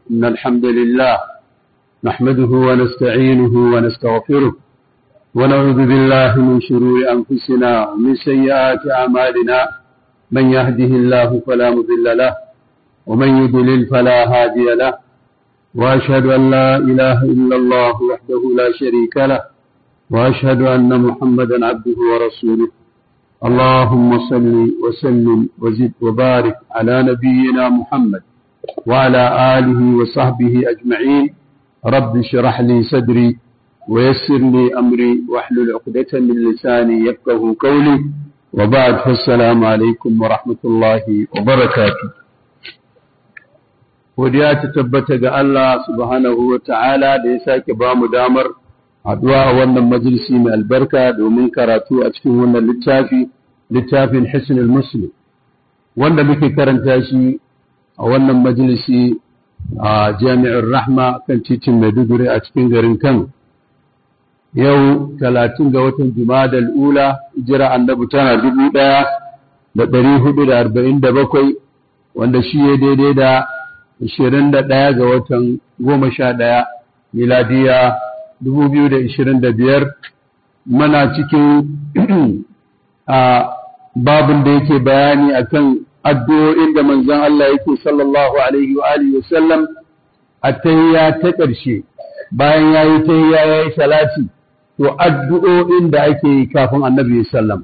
إن الحمد لله نحمده ونستعينه ونستغفره ونعوذ بالله من شرور أنفسنا ومن سيئات أعمالنا من يهده الله فلا مضل له ومن يضلل فلا هادي له وأشهد أن لا إله إلا الله وحده لا شريك له وأشهد أن محمدا عبده ورسوله اللهم صل وسلم وزد وبارك على نبينا محمد وعلى آله وصحبه أجمعين رب اشرح لي صدري ويسر لي أمري واحلل عقدة من لساني يفقه قولي وبعد فالسلام عليكم ورحمة الله وبركاته godiya ta tabbata ga Allah subhanahu wa ta'ala da ya sake ba mu damar haɗuwa a wannan majalisi mai albarka domin karatu a cikin wannan littafin Hisnul Muslim wanda muke karanta shi a wannan majalisi a Jami'ar Rahma kan titin Maiduguri a cikin garin Kano. Yau 30 ga watan Jumadal Ula hijira annabi tana 1447 wanda shi ya daidai da 21 ga watan 11 miladiya 2025 muna cikin babin da yake bayani akan addu'o'in da manzon Allah yake sallallahu alaihi wa alihi wa sallam at-tahiyya ta ƙarshe bayan yayi tahiyya yayi salati to addu'o'in da ake yi kafin annabi ya sallama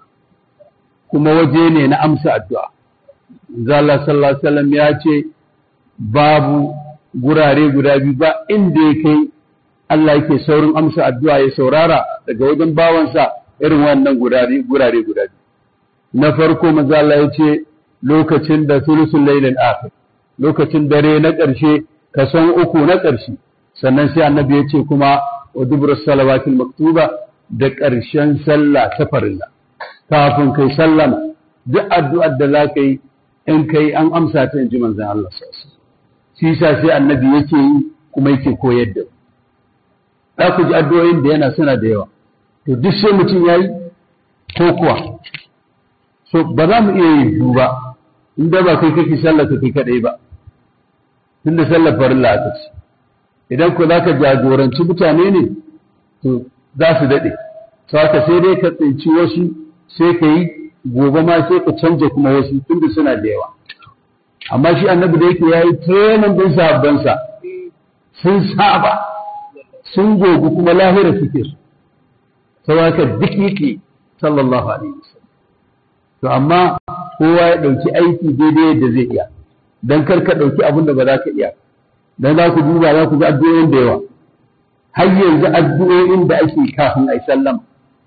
kuma waje ne na amsa addu'a manzon Allah sallallahu alaihi wa sallam ya ce babu gurare guda biyu ba inda ya kai Allah yake saurin amsa addu'a ya saurara daga wajen bawansa irin wannan gurare guda biyu na farko manzo Allah ya ce lokacin da sulusul lailil akhir lokacin dare na ƙarshe kason uku na ƙarshe sannan sai annabi ya ce kuma wa dubur salawatil maktuba da ƙarshen sallah ta farilla kafin kai sallama duk addu'ar da za ka yi in kai an amsa ta inji manzon Allah sallallahu alaihi wasallam shi yasa sai annabi yake yi kuma yake koyar da za ku ji addu'o'in da yana suna da yawa to duk sai mutum yayi ko kuwa so ba za mu iya yin duba inda ba kai kake sallar kai kadai ba tunda sallar farilla aka ce idan ko zaka jagoranci mutane ne to za su dade saka sai dai ka tsinci wasu sai ka yi gobe ma sai ka canja kuma wasu tunda suna da yawa amma shi annabi da yake yayi training din sahabbansa sun saba sun gogu kuma lahira suke su saboda duk yake sallallahu alaihi wasallam to amma kowa ya dauki aiki daidai yadda zai iya dan kar ka dauki abin da ba za ka iya dan za ku duba za ku ga addu'o'in da yawa har yanzu addu'o'in da ake kafin ai sallama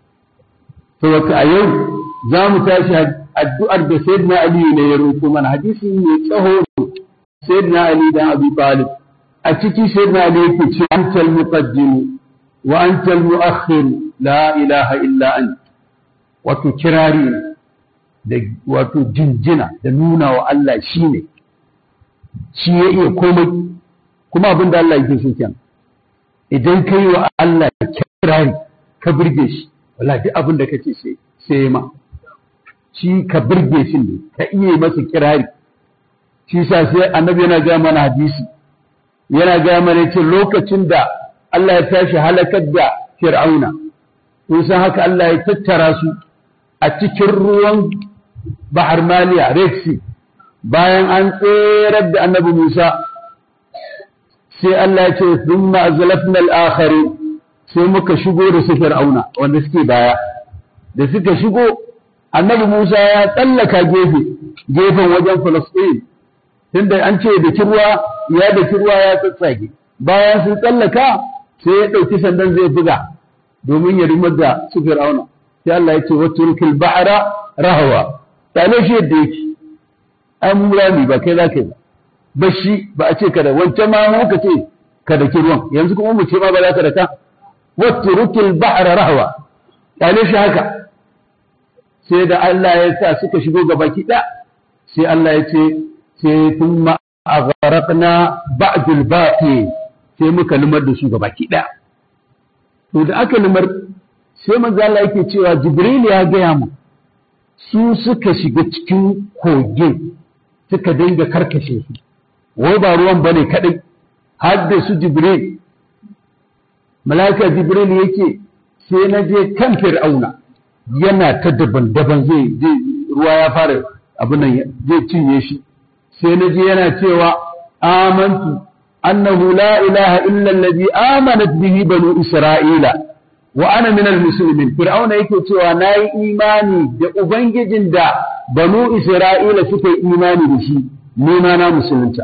to a yau za mu tashi addu'ar da Sayyidina Ali ne ya roƙo mana hadisi mai tsaho Sayyidina Ali dan Abi Talib a ciki Sayyidina Ali yake ce antal muqaddim wa antal muakhir la ilaha illa ant wato kirari da wato jinjina da nuna wa Allah shine shi ya iya komai kuma abin da Allah yake so kenan idan kai wa Allah kirari ka burge shi wallahi duk abin da kake sai ma shi ka burge shi ne ka iya masa kirari shi sa sai annabi yana ga mana hadisi yana ga mana ce lokacin da Allah ya tashi halakar da Fir'auna kun san haka Allah ya tattara su a cikin ruwan Bahar Maliya Red Sea bayan an tserar da annabi Musa sai Allah ya ce thumma azlafna al-akharin sai muka shigo da su Fir'auna wanda suke baya da suka shigo annabi Musa ya tsallaka gefen wajen Falasɗin tunda an ce da kirwa ya tsatsage bayan sun tsallaka sai ya ɗauki sandan zai buga domin ya rimar da su Fir'auna sai Allah ya ce waturkil ba'ra rahawa tale shi yadda yake an murami ba kai zaka yi ba shi ba a ce kada wancan ma muka ce kada kirwan yanzu kuma mu ce ma ba za ka da ka waturkil ba'ra rahawa tale shi haka sai da Allah ya sa suka shigo gabaki ɗaya sai Allah ya ce sai thumma aghraqna ba'dul baqi sai muka lumar da su gabaki ɗaya to da aka lumar sai manzo Allah yake cewa Jibril ya gaya mu su suka shiga cikin kogin suka dinga karkashe su wai ba ruwan bane kadai har da su Jibril, mala'ika Jibril yake sai na je kan Fir'auna yana ta daban-daban zai ruwa ya fara abin nan zai cinye shi, sai na je yana cewa amantu annahu la ilaha illa allazi amanat bihi banu isra'ila wa ana minal muslimin. Fir'auna yake cewa nayi imani da ubangijin da banu isra'ila suka yi imani da shi, ni ma na musulunta.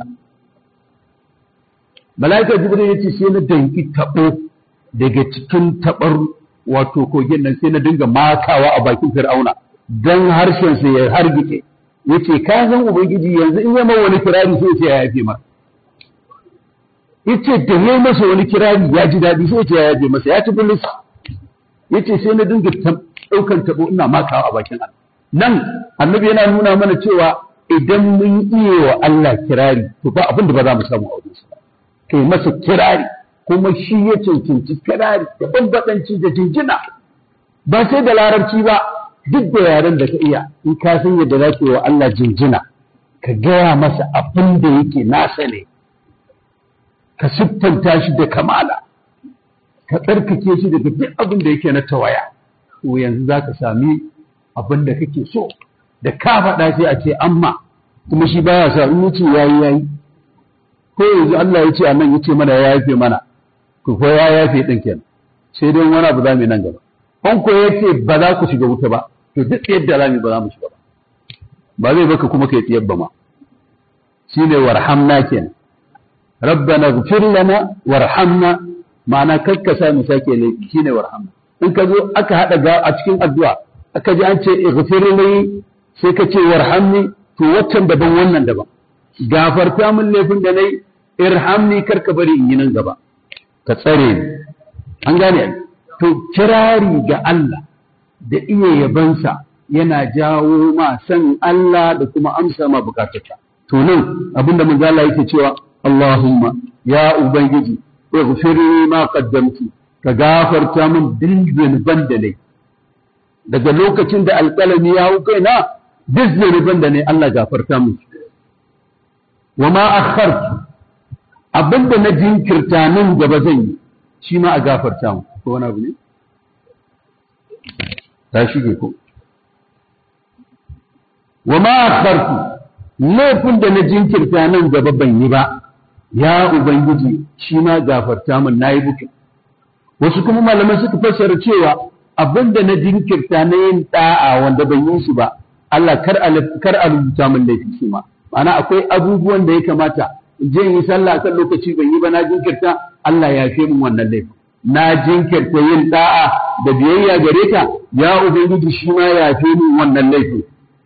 Mala'ika Jibril yace sai na danki tabo daga cikin tabar wato kogin nan, sai na dinga makawa a bakin Fir'auna dan harshen sa ya hargitse. Yace ka san ubangiji yanzu in yamma wani kirari sai ya yafe masa. Yace da yayi masa wani kirari ya ji dadi sai ya yafe masa, ya ci bulus. Yace sai na dinga daukan tabo ina makawa a bakin Allah. Nan annabi yana nuna mana cewa idan mun iya wa Allah kirari to ba abin da ba za mu samu a wajensa. Kai masa kirari kuma shi ya cancanci kirari da bambadanci da jinjina, ba sai da larabci ba, duk da yaren da ka iya in ka san yadda za ka yi wa Allah jinjina ka gaya masa abin da yake nasa ne, ka siffanta shi da kamala, ka tsarkake shi daga duk abin da yake na tawaya, to yanzu za ka sami abin da kake so da ka faɗa sai a ce amma, kuma shi baya sa in yace yayi ko yanzu Allah ya ce a nan ya ce mana ya yafe mana, to ko ya yafe ɗin kenan, sai dai wani abu za mu yi nan gaba. An ko ya ce ba za ku shiga wuta ba, to duk yadda za mu ba za mu shiga ba, ba zai baka kuma kai tsiyar ba ma. Shi ne warhamna kenan, rabbana ghfir lana warhamna, ma'ana kakkasa mu sake laifi, shi ne warhamna. In ka zo aka haɗa a cikin addu'a aka ji an ce ighfir li sai ka ce warhamni, to waccan daban wannan daban. Gafarta min laifin da nayi, irhamni karka bari in yi nan gaba, ka tsare ni. An gane, to kirari ga Allah da iya yabansa yana jawo ma san Allah da kuma amsa ma bukatarka. To nan abinda manzo Allah yake cewa Allahumma ya ubangiji ighfirli ma qaddamtu, ka gafarta min dukkan ban da nayi. Daga lokacin da alƙalami ya hau kaina duk zunuban da nayi Allah gafarta min. Wa ma akhartu, abinda na jinkirta nan gaba zan yi shi ma a gafarta mu. Ko wani abu ne ta shige ko? Wa ma akhartu, laifin da na jinkirta nan gaba ban yi ba, ya ubangiji shi ma gafarta min, nayi bukin. Wasu kuma malamai suka fassara cewa abinda na jinkirta na yin da'a wanda ban yi shi ba, Allah kar a rubuta min laifi shi ma. Ma'ana akwai abubuwan da ya kamata in je yi sallah kan lokaci ban yi ba, na jinkirta, Allah ya fi min wannan laifin. Na jinkirta yin da'a da biyayya gare ka, ya ubangiji shi ma ya fi min wannan laifin.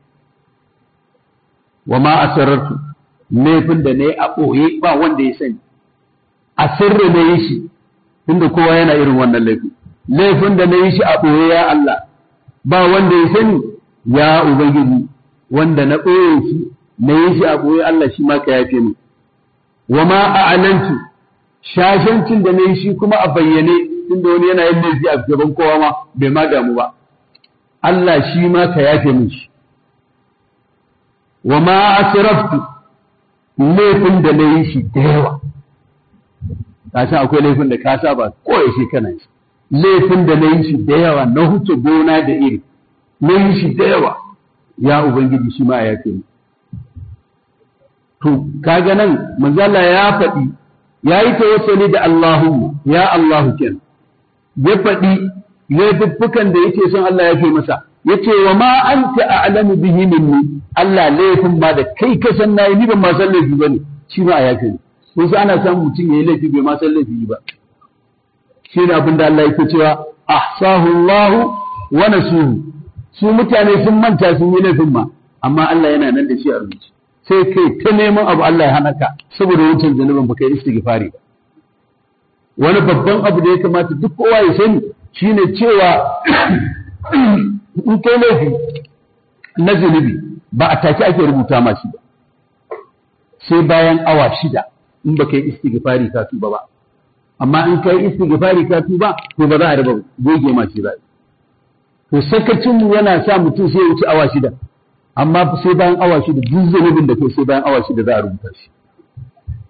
Wa ma asarartu, laifin da na yi a ɓoye ba wanda ya sani, a sirri na yi shi, tunda kowa yana irin wannan laifin. Laifin da na yi shi a ɓoye ya Allah, ba wanda ya sani, ya ubangiji wanda na ɓoye shi na yi shi a ɓoye Allah shi ma ka yafe min. Wa ma a'lantu, shashancin da na yi shi kuma a bayyane, tunda wani yana yin laifi a gaban kowa ma bai ma damu ba, Allah shi ma ka yafe min shi. Wa ma asraftu, laifin da na yi shi da yawa, ka san akwai laifin da ka saba koya shi kana shi, laifin da na yi shi da yawa na huce gona da iri, na yi shi da yawa, ya ubangiji shi ma ya yafe min. To kaga nan manzala ya faɗi, ya yi tawassuli da Allahumma, ya Allahu kenan, ya faɗi laifuffukan da yake son Allah ya fi masa, ya ce wa ma anta a'lamu bihi minni, Allah laifin ma da kai ka san nayi ni ban ma san laifi bane, shi ma a yafe ni. Ko sai ana samun mutum yayi laifi bai ma san laifi ba. Shi ne abin da Allah yake cewa ahsahu Allahu wa nasuhu. Su mutane sun manta sun yi laifin ma, amma Allah yana nan da shi a rubuce. Sai kai ta neman abu Allah ya hana ka saboda wancan zanubin baka yi istighfari ba. Wani babban abu da ya kamata duk kowa ya sani shine cewa in kai laifi na zunubi ba a take ake rubuta ma shi ba, sai bayan awa 6 in baka yi istighfari ka tuba ba. Amma in kai istighfari ka tuba to ba za a raba goge ma shi ba. To sakacin mu yana sa mutum sai ya wuce awa 6, amma sai bayan awa 6 duk zunubin da kai sai bayan awa 6 za a rubuta shi.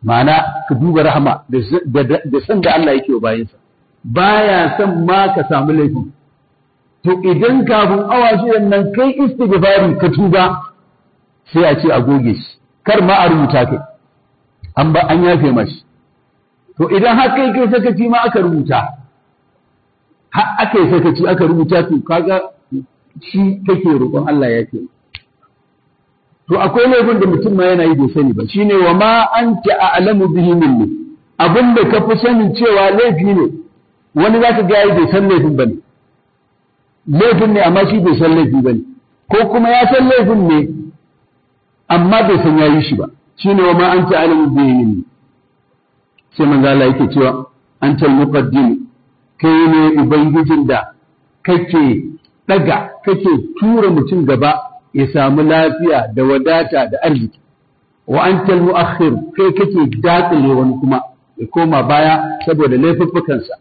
ma'ana ka duba rahama da san da Allah yake wa bayansa baya son ma ka samu laifin to idan kafin awa shidan nan kai istighfari ka tuba sai a ce a goge shi kar ma a rubuta kai an yafe mashi to idan har kai sakaci ma aka rubuta har aka yi sakaci aka rubuta to kaga shi kake roƙon Allah ya ce to akwai laifin da mutum ma yana yi bai sani ba shine wa ma anta a'lamu bihi minni abinda ka fi sanin cewa laifi ne wani zaka ga yayi bai san laifin bane laifin ne amma shi bai san laifi bane ko kuma ya san laifin ne amma bai san yayi shi ba shine wa ma anta a'lamu bihi minni sai manzo Allah yake cewa antal muqaddim kai ne ubangijin da kake tura mutum gaba ya samu lafiya da wadata da arziki wa antal muakhir kai kake dakile wani kuma ya koma baya saboda laifuffukansa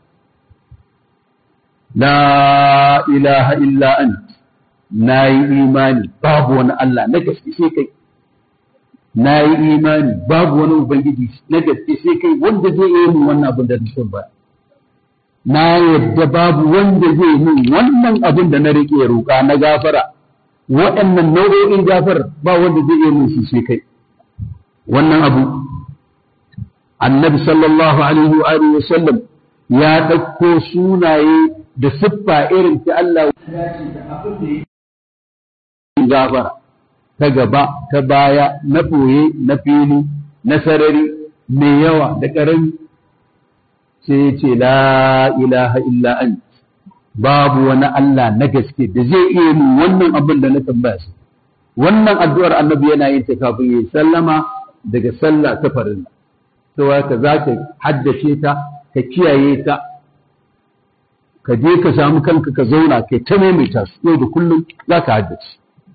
la ilaha illa ant nayi imani babu wani Allah na gaske sai kai nayi imani babu wani ubangiji na gaske sai kai wanda zai yi min wannan abin da nake ba na yadda babu wanda zai min wannan abin da na rike roƙa na gafara waɗannan nau'o'in gafar ba wanda zai iya min sai kai wannan abu annabi sallallahu alaihi wa alihi wasallam ya ɗauko sunaye da siffa irin ta Allah ya ce da abin da gafara ta gaba ta baya na ɓoye na fili na sarari mai yawa da ƙarami sai ce la ilaha illa an babu wani Allah na gaske da zai iya min wannan abin da na tambaya su wannan addu'ar annabi yana yin ta kafin yi sallama daga sallah ta farilla saboda ka za ka haddace ta ka kiyaye ta ka je ka samu kanka ka zauna kai ta maimaita su yau da kullum za ka haddace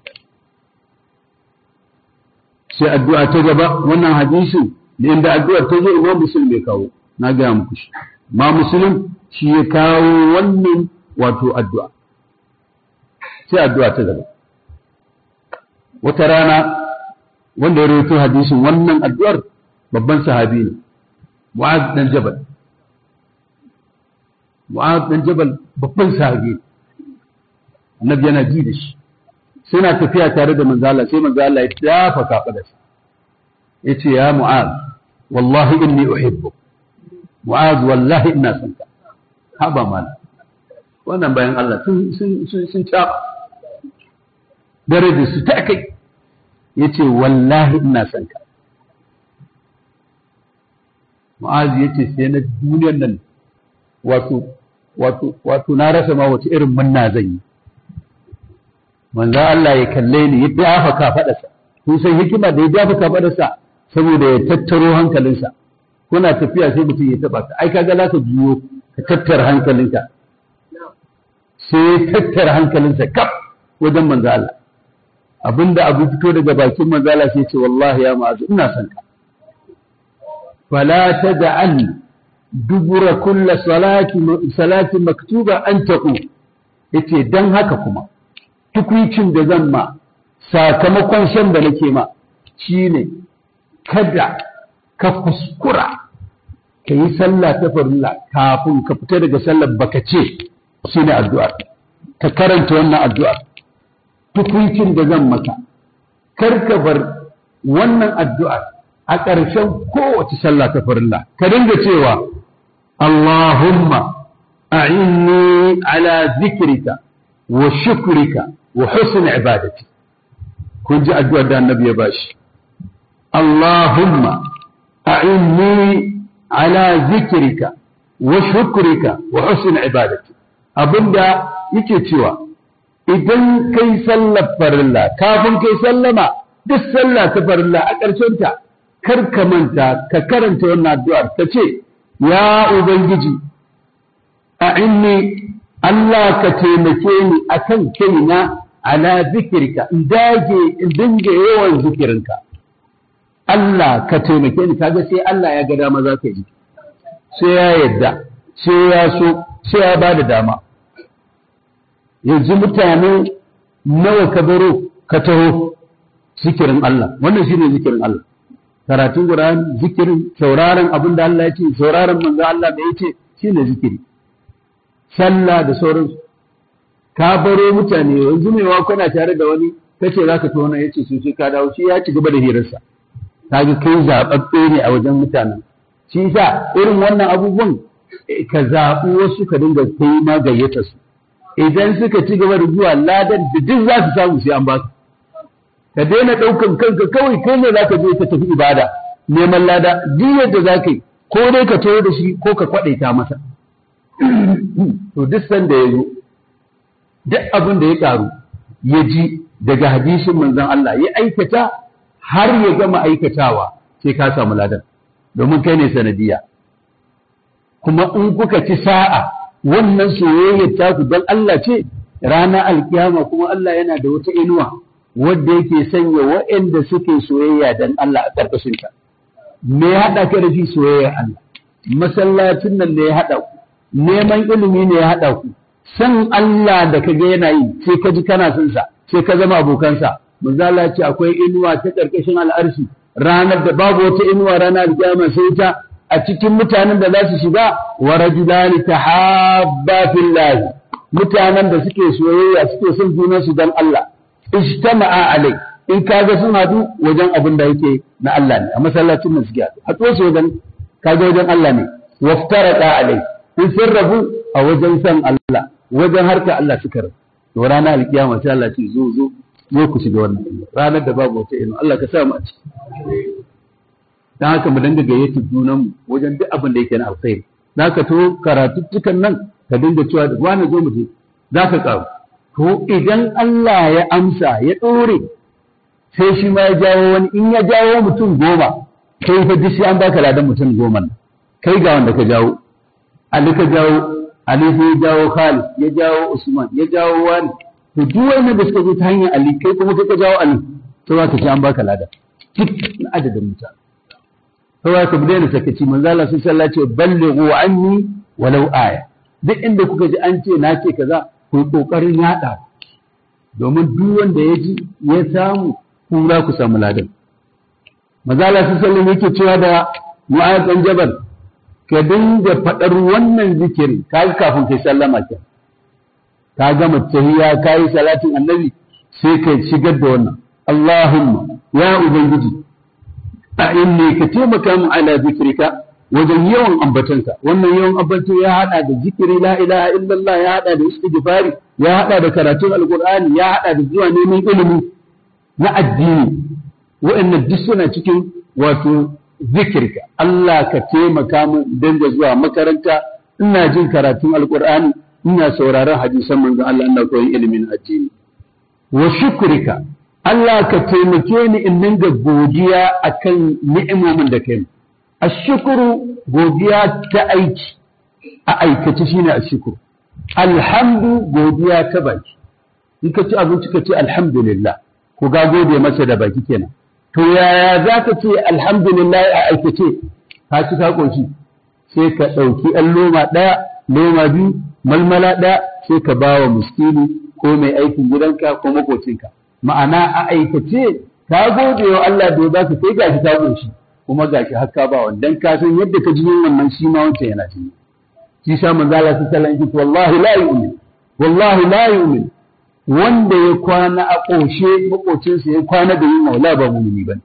sai addu'a ta gaba wannan hadisin da inda addu'ar ta zo imam muslim bai kawo na gaya muku shi ma muslim shi ya kawo wannan wato addu'a sai addu'a ta gaba wata rana wanda ya rawaito hadisin wannan addu'ar babban sahabi ne Mu'adh dan Jabal babban sahabi annabi yana ji da shi sai na tafiya tare da manzo Allah sai manzo Allah ya tafa kafadarsa yace ya Mu'adh wallahi inni uhibbu Mu'adh wallahi ina son ka haba mal wannan bayan Allah sun ta darajar su ta kai yace wallahi ina son ka Mu'adh yace sai na duniyar nan wato na rasa ma wace irin munna zan yi manzo Allah ya kalle ni ya dafa kafadarsa kun san hikima da ya dafa kafadarsa saboda ya tattaro hankalinsa kuna tafiya sai mutum ya taba ka ai kaga za ka juyo ka tattara hankalinka sai ya tattara hankalinsa kaf wajen manzo Allah abinda abu fito daga bakin manzo Allah sai ya ce wallahi ya ma'azu ina son ka fala tad'al dubura kull salati maktuba an taqu yace dan haka kuma tukuicin da zan ma sakamakon shan da nake ma shine kada ka kuskura ka yi sallah ta farilla kafin ka fita daga sallar baka ce shine addu'a ka karanta wannan addu'a tukuicin da zan maka kar ka bar wannan addu'a a ƙarshen kowace sallah ta farilla ka dinga cewa Allahumma a'inni ala zikrika wa shukrika wa husn ibadati kun ji addu'ar da annabi ya bashi Allahumma a'inni ala zikrika wa shukrika wa husn ibadati abinda yake cewa idan kai sallar farilla kafin kai sallama duk sallah ta farilla a ƙarshen ta kar ka manta ka karanta wannan addu'ar ta ce ya ubangiji a'inni Allah ka taimake ni akan kaina ala zikirka in dage in dinga yawan zikirinka Allah ka taimake ni kaga sai Allah ya ga dama za ka yi sai ya yadda sai ya so sai ya bada dama yanzu mutane nawa ka baro ka taho zikirin Allah wannan shine zikirin Allah karatun Qur'ani zikirin sauraron abin da Allah ya ce sauraron manzo Allah da ya ce shine zikiri sallah da sauransu ka baro mutane yanzu mai wa kana tare da wani kace zaka tona yace su sai ka dawo shi ya ci gaba da hirarsa kaga kai zababbe ne a wajen mutanen shi yasa irin wannan abubuwan ka zaɓi wasu ka dinga kai ma gayyata su idan suka ci gaba da zuwa ladan da duk za su samu sai an ba su ka daina ɗaukan kanka kawai kai ne zaka je ka tafi ibada neman lada duk yadda zaka yi ko dai ka tawo da shi ko ka kwaɗaita masa to duk sanda ya zo duk abin da ya ƙaru ya ji daga hadisin manzon Allah ya aikata har ya gama aikatawa sai ka samu ladan domin kai ne sanadiya kuma in kuka ci sa'a wannan soyayyar taku don Allah ce ranar alkiyama kuma Allah yana da wata inuwa wadda yake sanya waɗanda suke soyayya don Allah a ƙarƙashinta me ya haɗa ka da shi soyayyar Allah masallacin nan ne ya haɗa ku neman ilimi ne ya haɗa ku san Allah da ka ga yana yi sai ka ji kana son sa sai ka zama abokansa manzo Allah ce akwai inuwa ta ƙarƙashin al'arshi ranar da babu wata inuwa ranar alkiyama sai ta a cikin mutanen da za su shiga wa rajulani tahabba fillah mutanen da suke soyayya suke son junan su dan Allah ijtama'a alai in kaga sun hadu wajen abin da yake na Allah ne a masallacin nan suke hadu su wajen kaga wajen Allah ne waftarata alai in sun rabu a wajen san Allah wajen harka Allah suka rabu to ranar alkiyama sai Allah ce zo ku shiga wannan ranar da babu wata ino Allah ka sa mu a ciki dan haka mu dinga gayyata junan mu wajen duk abin da yake na alkhairi zaka to karatuttukan nan ka dinga cewa wani zo mu je zaka karu to idan Allah ya amsa ya dore sai shi ma ya jawo wani in ya jawo mutum 10 kai fa duk sai an baka ladan mutum 10 kai ga wanda ka jawo Ali ka jawo Ali sai ya jawo Khalid ya jawo Usman ya jawo wani to duk wanda da suka zo ta hanyar Ali kai kuma kai ka jawo Ali to zaka ci an baka ladan duk adadin mutane kawai ka daina sakaci manzo Allah sallallahu alaihi wasallam ce ballighu anni walau aya duk inda kuka ji an ce na ce kaza ku kokarin yada domin duk wanda ya ji ya samu ku za ku samu ladan manzo Allah sallallahu alaihi wasallam yake cewa da Mu'adh bin Jabal ka dinga fadar wannan zikiri kai kafin kai sallama ka gama tahiyya kai salatin annabi sai ka shigar da wannan Allahumma ya ubangiji a inni ka taimaka mu ala zikrika wajen yawan ambatanka wannan yawan ambato ya hada da zikiri la ilaha illallah ya hada da istighfari ya hada da karatun alqur'ani ya hada da zuwa neman ilimi na addini wa'annan duk suna cikin wato zikirka Allah ka taimaka mu dinga zuwa makaranta ina jin karatun alqur'ani ina sauraron hadisan manzon Allah ina koyon ilimin addini wa shukrika Allah ka taimake ni in dinga godiya akan ni'imomin da kai ashkuru godiya ta aiki a aikace shine ashkuru alhamdu godiya ta baki in ka ci abinci ka ce alhamdulillah ko ga gode masa da baki kenan to yaya zaka ce alhamdulillah a aikace ka ci ka koshi sai ka dauki ɗan loma ɗaya loma biyu malmala ɗaya sai ka bawa miskini ko mai aikin gidanka ko makocinka ma'ana a aikace ka gode wa Allah da ya baka kai gashi ka goshi kuma gashi har ka ba wannan ka san yadda ka ji wannan shi ma wancan yana ji shi sa manzo Allah sallallahu alaihi wasallam wallahi la yu'min wallahi la yu'min wanda ya kwana a koshe makocinsa ya kwana da yin wala ba mu'mini bane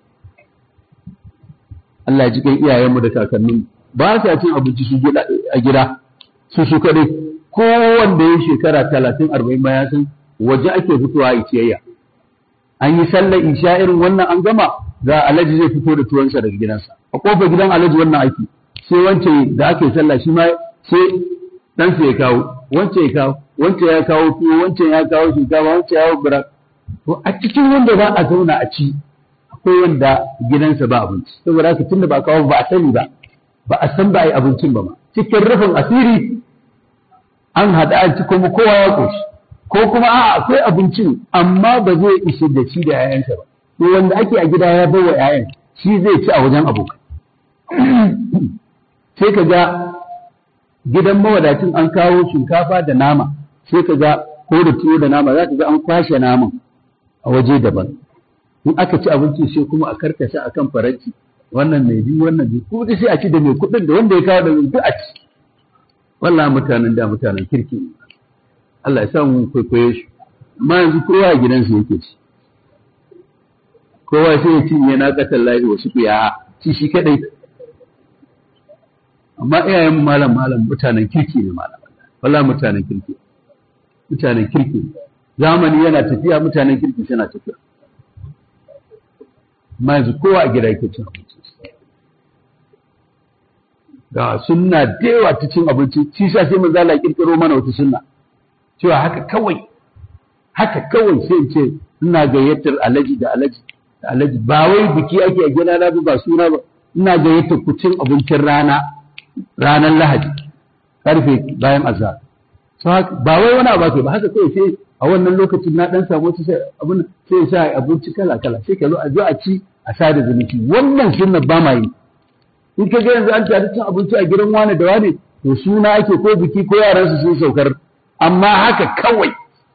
Allah ya ji kai iyayenmu da kakanninmu ba sa cin abinci su a gida su kadai ko wanda ya shekara 30 40 ma ya san waje ake fitowa a ciyayya an yi sallar isha irin wannan an gama za alaji zai fito da tuwansa daga gidansa a kofar gidan alaji wannan aiki sai wancan da aka yi sallah shi ma sai ɗansa ya kawo wancan ya kawo wancan ya kawo tuwo wancan ya kawo shinkafa wancan ya kawo bira to a cikin wanda za a zauna a ci akwai wanda gidansa ba abinci saboda haka tunda ba a kawo ba a sani ba ba a san ba a yi abincin ba ma cikin rufin asiri an haɗa a ci kuma kowa ya ƙoshi ko kuma a'a akwai abincin amma ba zai ishe da shi da 'ya'yansa ba to wanda ake a gida ya bai wa 'ya'yan shi zai ci a wajen abokai sai ka ga gidan mawadacin an kawo shinkafa da nama sai ka ga ko da tuwo da nama za ka ga an kwashe naman a waje daban in aka ci abinci sai kuma a karkashe akan faranti wannan mai bi wannan bi kuma da sai a ci da mai kuɗin da wanda ya kawo da duk a ci wallahi mutanen da mutanen kirki ne Allah ya sa mu kwaikwaye shi amma yanzu kowa a gidansa yake ci kowa sai ya cinye na katan lahi wasu kuya ci shi kadai amma iyayen malam mutanen kirki ne malam wallahi mutanen kirki zamani yana tafiya mutanen kirki suna tafiya amma yanzu kowa a gida yake cin abinci ga sunna da yawa ta cin abinci shi sa sai manzo Allah kirkiro mana wata sunna cewa haka kawai sai in ce ina gayyatar alaji da alaji ba wai biki ake a gida na ba suna ba ina gayyatar ku cin abincin ranar Lahadi karfe bayan azhar ba wai wani abu ba haka kawai sai a wannan lokacin na dan samu wata abin sai sa abinci kala sai ka zo a ci a sada zumunci wannan sunna ba ma yi in ka ga yanzu an tare cin abinci a gidan wani da wani to suna ake ko biki ko yaran su sun saukar amma haka kawai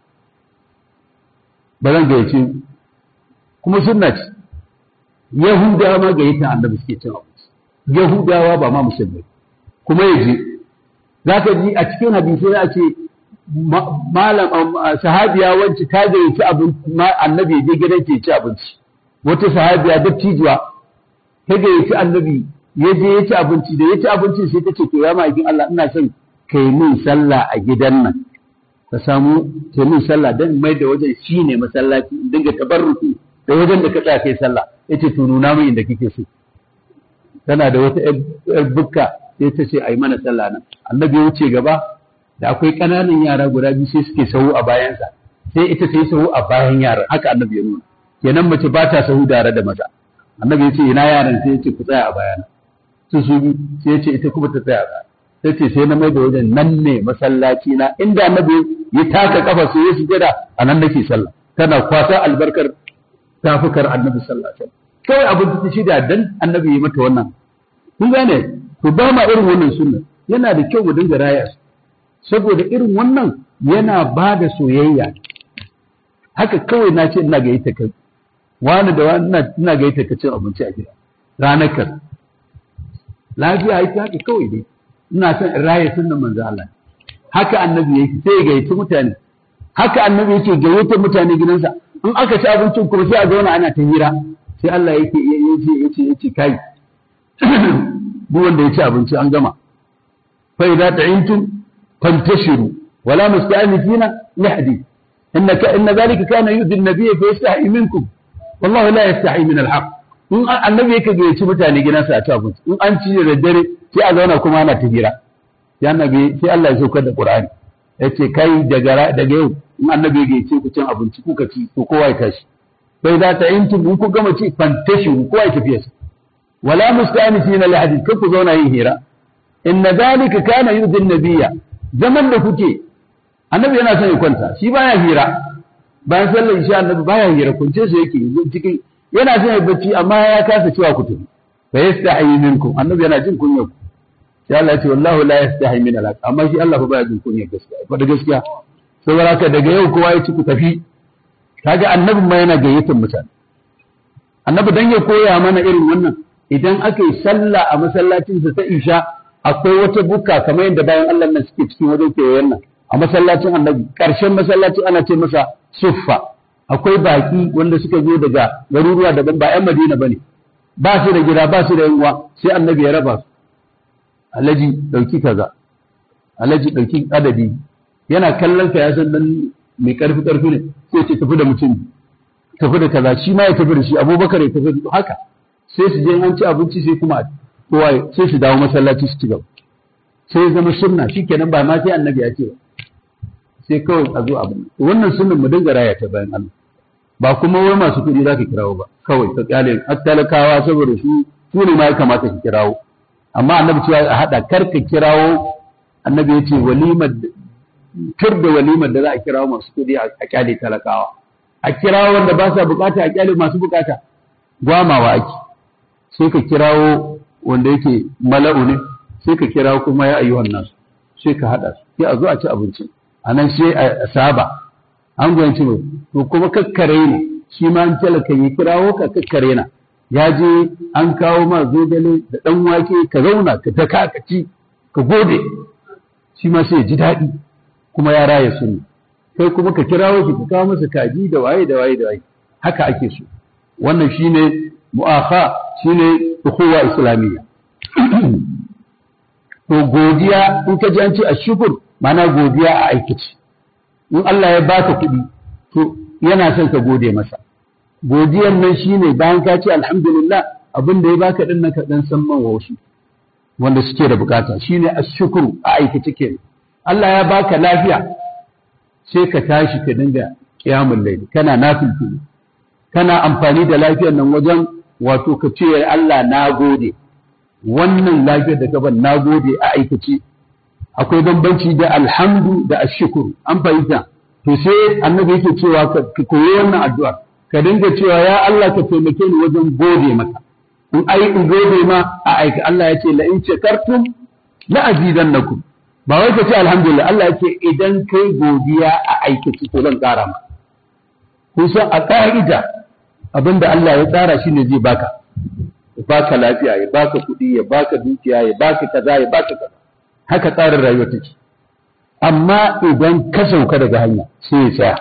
ba zan gayyace kuma sunna ce yahudawa ma gayyata annabi suke cin abinci yahudawa ba ma musulmai kuma yaje zaka ji a cikin hadisi za a ce malam sahabiya wacce ta gayyaci abinci annabi ya je gidan ke ci abinci wata sahabiya dattijuwa ta gayyaci annabi ya je ya ci abinci da ya ci abinci sai ta ce to ya ma'aikin Allah ina son kai min sallah a gidan nan ka samu kai min sallah dan mai da wajen shine masallaci in dinga tabarruki da wajen da ka tsaya kai sallah yace to nuna min inda kike so tana da wata yar bukka sai ta ce ai mana sallah nan annabi ya wuce gaba da akwai kananan yara guda biyu sai suke sahu a bayansa sai ita sai sahu a bayan yaran haka annabi ya nuna kenan mace ba ta sahu tare da maza annabi ya ce ina yaran sai ya ce ku tsaya a bayana su sai ya ce ita kuma ta tsaya ba sai ce sai na mai da wajen nan ne masallaci na inda annabi ya taka kafa sai ya sujada a nan nake sallah tana kwasa albarkar tafukar annabi sallallahu alaihi wasallam kawai abin da shi da dan annabi ya mata wannan kun gane to ba ma irin wannan sunna yana da kyau mu dinga raya saboda irin wannan yana ba da soyayya haka kawai na ce ina gayyata kai wani da wani ina gayyata ka cin abinci a gida ranar kan lafiya yake haka kawai dai ina son in raya sunnan manzo Allah haka annabi yake sai ya gayyaci mutane haka annabi yake gayyata mutane gidansa in aka ci abincin kuma sai a zauna ana ta hira sai Allah yace kai duk wanda ya ci abinci an gama fa idza ta'intum fantashiru wala musta'anifina lihdith inna dhalika kana yu'dhi an-nabiyya fa yastahi minkum wallahu la yastahi min al-haqq in annabi yake gayyaci mutane gidansa a ci abinci in an ci da dare sai a zauna kuma ana ta hira sai annabi sai Allah ya saukar da Qur'ani yace kai daga yau in annabi ya gayyace ku cin abinci kuka ci ko kowa ya tashi sai za ta intum in ku gama ci fantashiru kowa ya tafi sa wala musta'anifina li hadith ku zauna yin hira inna dhalika kana yu'dhi an-nabiyya zaman da kuke annabi yana son ya kwanta shi baya hira bayan sallar isha annabi baya hira kunce su yake cikin yana son ya bacci amma ya kasa cewa ku tafi fa yastahi minkum annabi yana jin kunya ku sai Allah ya ce wallahu la yastahi min al amma shi Allah fa baya jin kunya gaskiya fa da gaskiya saboda haka daga yau kowa ya ci ku tafi kaga annabi ma yana gayyatar mutane annabi dan ya koya mana irin wannan idan aka yi sallah a masallacin sa ta isha akwai wata bukka kamar yadda bayan Allah nan suke cikin wajen kewayen nan a masallacin annabi ƙarshen masallacin ana ce masa suffa akwai baki wanda suka zo daga garuruwa daban ba 'yan Madina bane ba su da gida ba su da yanwa sai annabi ya raba su alaji dauki kaza alaji dauki adadi yana kallon ka ya san dan mai karfi ne sai ce tafi da mutum tafi da kaza shi ma ya tafi da shi Abubakar ya tafi da haka sai su je an ci abinci sai kuma kowa sai su dawo masallaci su ci gaba sai zama sunna shikenan ba ma sai annabi ya ce ba sai kawai a zo abin wannan sunnan mu dinga raya ta bayan Allah ba kuma wai masu kuɗi za ka kirawo ba kawai ka kyale talakawa saboda su ne ma ya kamata ka kirawo amma annabi cewa a haɗa kar ka kirawo annabi ya ce walimar da walimar da za a kirawo masu kuɗi a kyale talakawa a kirawo wanda ba sa bukata a kyale masu bukata gwamawa ake sai ka kirawo wanda yake mala'u ne sai ka kirawo kuma ya ayyuhan nasu sai ka haɗa su sai a zo a ci abinci a nan sai a saba an gwanci ne to kuma kakkare ne shi ma an talaka yi kirawo ka kakkare na ya je an kawo ma zogale da ɗan wake ka zauna ka daka ka ci ka gode shi ma sai ya ji daɗi kuma ya raya sunna kai kuma ka kirawo shi ka kawo masa kaji da waye da waye da waye haka ake so wannan shine mu'akha shine ukhuwa islamiyya to godiya in ka ji an ce ashkur ma'ana godiya a aikace in Allah ya baka kuɗi to yana son ka gode masa godiyar nan shine bayan ka ce alhamdulillah abin da ya baka din nan ka dan san man wasu wanda suke da bukata shine ashkuru a aikace kenan Allah ya baka lafiya sai ka tashi ka dinga qiyamul layl kana nafilfili kana amfani da lafiyar nan wajen wato ka ce Allah na gode wannan lafiyar da ka ban na gode a aikace akwai bambanci da alhamdu da ashkuru an fahimta to sai annabi yake cewa ka koyi wannan addu'a ka dinga cewa ya Allah ka taimake ni wajen gode maka in gode ma a aika Allah ya ce la in shakartum la azidannakum ba wai ka ce alhamdulillah Allah ya ce idan kai godiya a aikace to zan ƙara ma kun san a ƙa'ida abinda Allah ya tsara shine zai baka ya baka lafiya ya baka kuɗi ya baka dukiya ya baka kaza ya baka kaza haka tsarin rayuwa take amma idan ka sauka daga hanya sai ya tsaya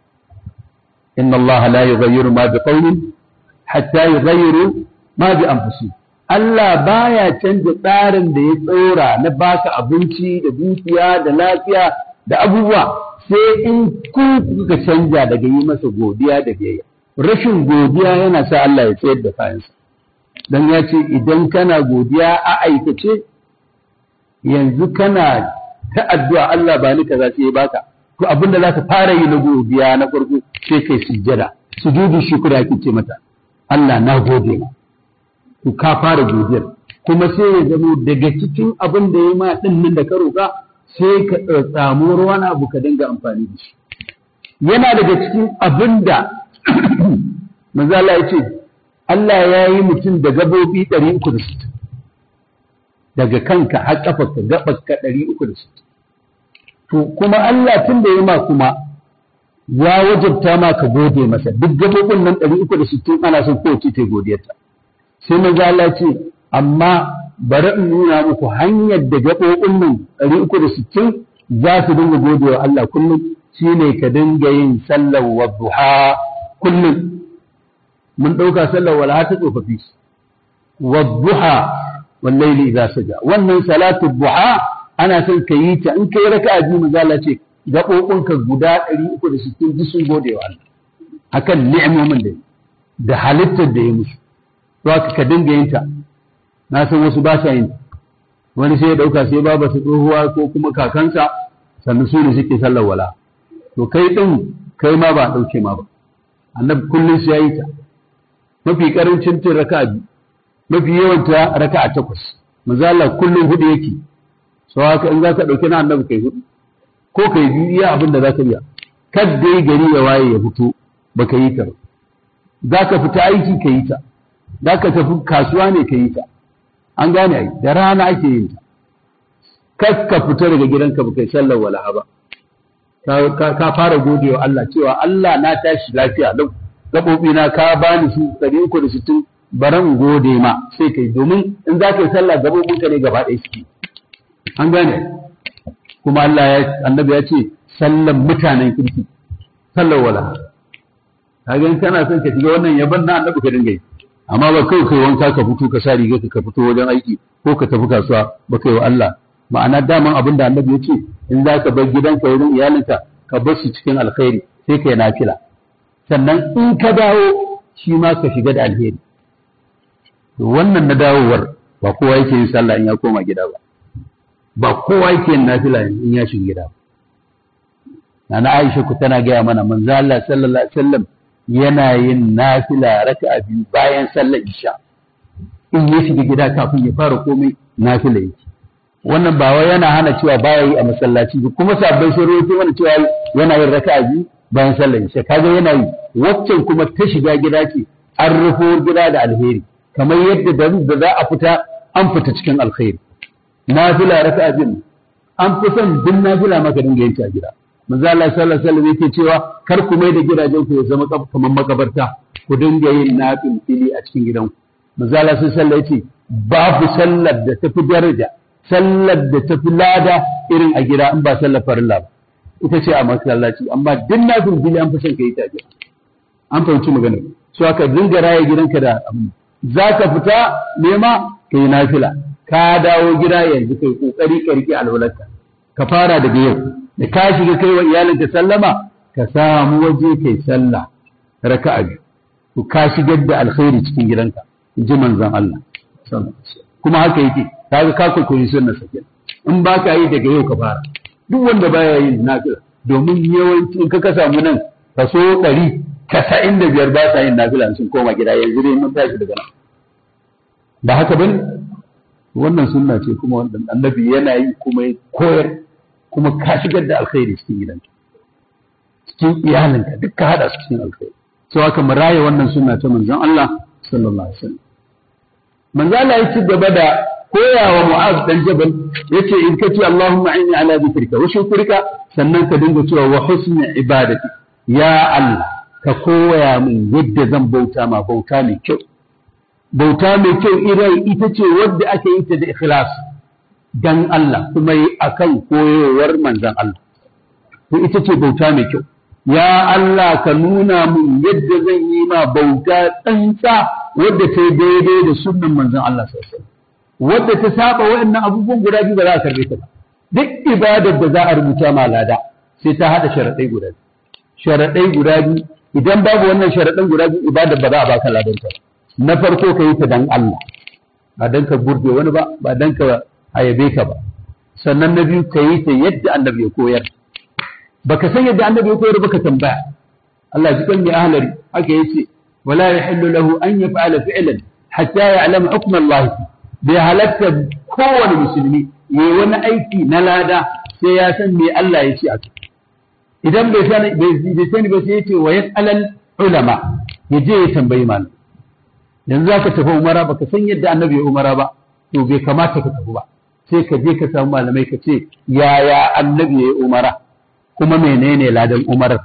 inna Allah la yughayyiru ma bi qawmin hatta yughayyiru ma bi anfusihim Allah baya canza tsarin da ya tsora na baka abinci da dukiya da lafiya da abubuwa sai in kuka canja daga yi masa godiya da biyayya rashin godiya yana sa Allah ya tsayar da kayansa dan ya ce idan kana godiya a aikace yanzu kana ta addu'a Allah ba ni kaza sai ya baka to abinda za ka fara yi na godiya na farko sai kai sujjada sujudu shukr yake ce mata Allah na gode ma to ka fara godiyar kuma sai ya zama daga cikin abin da ya ma din nan da ka roka sai ka samu wani abu ka dinga amfani da shi yana daga cikin abin da manzo Allah ya ce Allah ya yi mutum da gabobi 360 daga kanka har kafarka gabarka 360 to kuma Allah tun da ya ma kuma ya wajabta ma ka gode masa duk gabobin nan 360 ana son kowace ta godiyarta sai manzo Allah ce amma bari in nuna muku hanyar da gabobin nan 360 za su dinga godewa Allah kullum shine ka dinga yin sallar wadduha kullum mun dauka sallar walaha ta tsofaffi wadduha wallaili idza saja wannan salatu duha ana son ka yi ta in kai raka'a biyu manzo Allah ce gabobinka guda 360 duk sun godewa Allah akan ni'imomin da halittar da ya musu to ka dinga yin ta na san wasu ba sa yin wani sai ya dauka sai baba su tsohuwa ko kuma kakansa sannan su ne suke sallar wala to kai din kai ma ba dauke ma ba annabi kullun sai yayi ta mafi karancin tin raka'a biyu mafi yawan ta raka'a 8 manzo Allah kullun hudu yake so haka in zaka dauki na annabi kai hudu ko kai biyu iya abin da zaka biya kad dai gari ya waye ya fito baka yi ta zaka fita aiki ka yi ta zaka tafi kasuwa ne ka yi ta an gane ai da rana ake yin ta kad ka fita daga gidanka baka yi sallar walaha ba ka fara godewa Allah cewa Allah na tashi lafiya lau gabobi na ka bani su 360 baran gode ma sai kai domin in za ka yi sallah gabobin ka ne gaba ɗaya suke an gane kuma Allah ya annabi ya ce sallan mutanen kirki sallar walaha kaga in kana son ka shiga wannan yaban na annabi ka dinga yi amma ba kai kai wanka ka fito ka sa riga ka fito wajen aiki ko ka tafi kasuwa ba kai wa Allah ma'ana daman abin da annabi ya ce in za ka bar gidanka wajen iyalinka ka bar su cikin alkhairi sai kai nafila sannan in ka dawo shi ma ka shiga da alheri wannan na dawowar ba kowa yake yin sallah in ya koma gida ba kowa yake yin nafila in ya shiga gida ba na Aisha ku tana gaya mana manzo Allah sallallahu alaihi wasallam yana yin nafila raka'a biyu bayan sallar isha in ya shiga gida kafin ya fara komai nafila yake wannan ba wai yana hana cewa baya yi a masallaci ba kuma sabbai sun rawaito mana cewa yana yin raka'a biyu bayan sallar isha kaga yana yi waccan kuma ta shiga gida ce an rufo gida da alheri kamar yadda da za a fita an fita cikin alkhairi nafila raka'a biyu an fi son duk nafila maka dinga yin ta gida manzo Allah sallallahu alaihi wasallam yake cewa kar ku mai da gidajen ku ya zama kamar makabarta ku dinga yin nafil fili a cikin gidanku manzala sun sallah yace babu sallar da tafi daraja sallar da tafi lada irin a gida in ba sallar farilla ba ita ce a masallaci amma duk nafil fili an fi son kai ta gida an fahimci magana so aka dinga raye gidanka da za ka fita nema kai nafila ka dawo gida yanzu kai kokari ka rike alwalarka ka fara daga yau da ka shiga kai wa iyalinka sallama ka samu waje kai sallah raka'a biyu to ka shigar da alkhairi cikin gidanka inji manzon Allah kuma haka yake kaga ka koyi sunnar sakin in ba ka yi daga yau ka fara duk wanda baya yin nafila domin yawanci in ka samu nan kaso 195 ba sa yin nafila sun koma gida yanzu dai mun tashi daga nan ba haka bane wannan sunna ce kuma wannan annabi yana yi kuma ya koyar kuma ka shigar da alkhairi cikin gidanka cikin iyalinka duk ka hada su cikin alkhairi sai aka muraye wannan sunna ta manzon Allah sallallahu alaihi wasallam manzo Allah ya ci gaba da koyawa Mu'az dan Jabal yace in ka ce Allahumma inni ala dhikrika wa shukrika sannan ka dinga cewa wa husni ibadati ya Allah ka koya min yadda zan bauta ma bauta mai kyau bauta mai kyau irai ita ce wadda ake yi ta da ikhlas dan Allah kuma yi akan koyowar manzon Allah to ita ce bauta mai kyau ya Allah ka nuna min yadda zan yi ma bauta tsantsa wadda ta yi daidai da sunnan manzon Allah sallallahu alaihi wasallam wadda ta saba waɗannan abubuwan guda biyu ba za a karbe ta ba duk ibadar da za a rubuta ma lada sai ta hada sharaɗai guda biyu sharaɗai guda biyu idan babu wannan sharaɗan guda biyu ibadar ba za a baka ladan ta na farko ka yi ta dan Allah ba dan ka gurbe wani ba dan ka ayabe ka ba sannan na biyu ka yi ta yadda annabi ya koyar baka san yadda annabi ya koyar baka tambaya Allah ji kan ya ahlari haka yace wala yahillu lahu an yaf'ala fi'lan hatta ya'lama hukm Allah bai halatta kowane musulmi yayi wani aiki na lada sai ya san me Allah ya ce a kai idan bai sani ba sai ya ce wa yas'alal ulama yaje ya tambayi malam yanzu zaka tafi umara baka san yadda annabi ya umara ba to bai kamata ka tafi ba sai ka je ka samu malamai ka ce yaya annabi ya umara kuma menene ladan umarar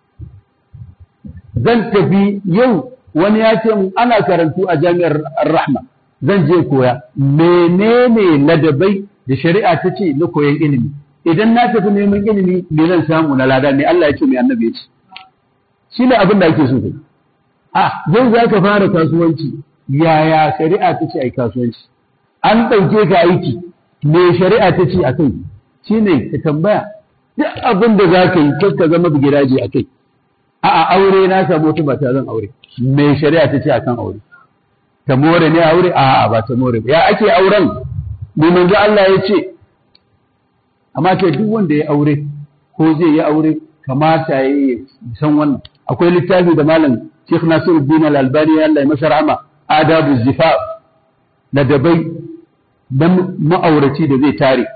zan tafi yau wani ya ce ana karantu a jami'ar rahma zan je koya menene ladabai da shari'a ta ce na koyan ilimi idan na tafi neman ilimi me zan samu na lada ne Allah ya ce mai annabi ya ce shi ne abin da ake so kai zan za ka fara kasuwanci yaya shari'a ta ce ai kasuwanci an ɗauke ka aiki me shari'a ta ce a kai shi ne ka tambaya duk abin da za ka yi kar ka zama bigiraji a kai aure na samu wata mata zan aure me shari'a ta ce akan aure ta more ne aure ba ta more ya ake auren mu manzo Allah ya ce amma ce duk wanda ya aure ko zai yi aure kamata ya yi san wannan akwai littafi da malam Sheikh Nasiruddin Al-Albani Allah ya masa rahama adabu zifaf na dabai dan ma'auraci da zai tare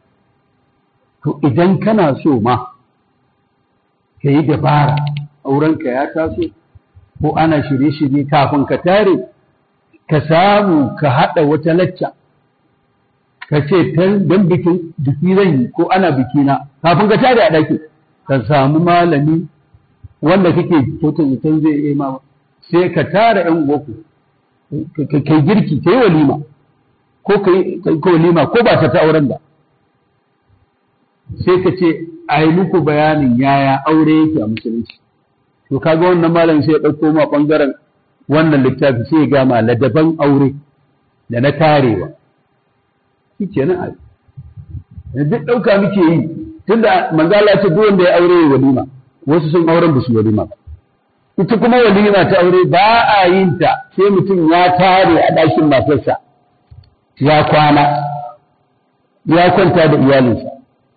to idan kana so ma ka yi dabara aurenka ya taso ko ana shirye-shirye kafin ka tare ka samu ka haɗa wata lacca ka ce don biki zan yi ko ana bikina kafin ka tare a ɗaki ka samu malami wanda kake kyautar zaton zai yi ma sai ka tara ‘yan boko ka girki ka yi walima ko ka walima ko ba ta auren da sai ka ce a yi muku bayanin yaya aure yake a musulunci to kaga wannan malam sai ya ɗauko ma ɓangaren wannan littafi sai ya gama ladaban aure da na tarewa shi kenan a duk ɗauka muke yi tunda manzala ce duk wanda ya aure ya walima wasu sun auren ba su walima ba ita kuma walima ta aure ba a yin ta sai mutum ya tare a ɗakin matarsa ya kwana ya kwanta da iyalinsa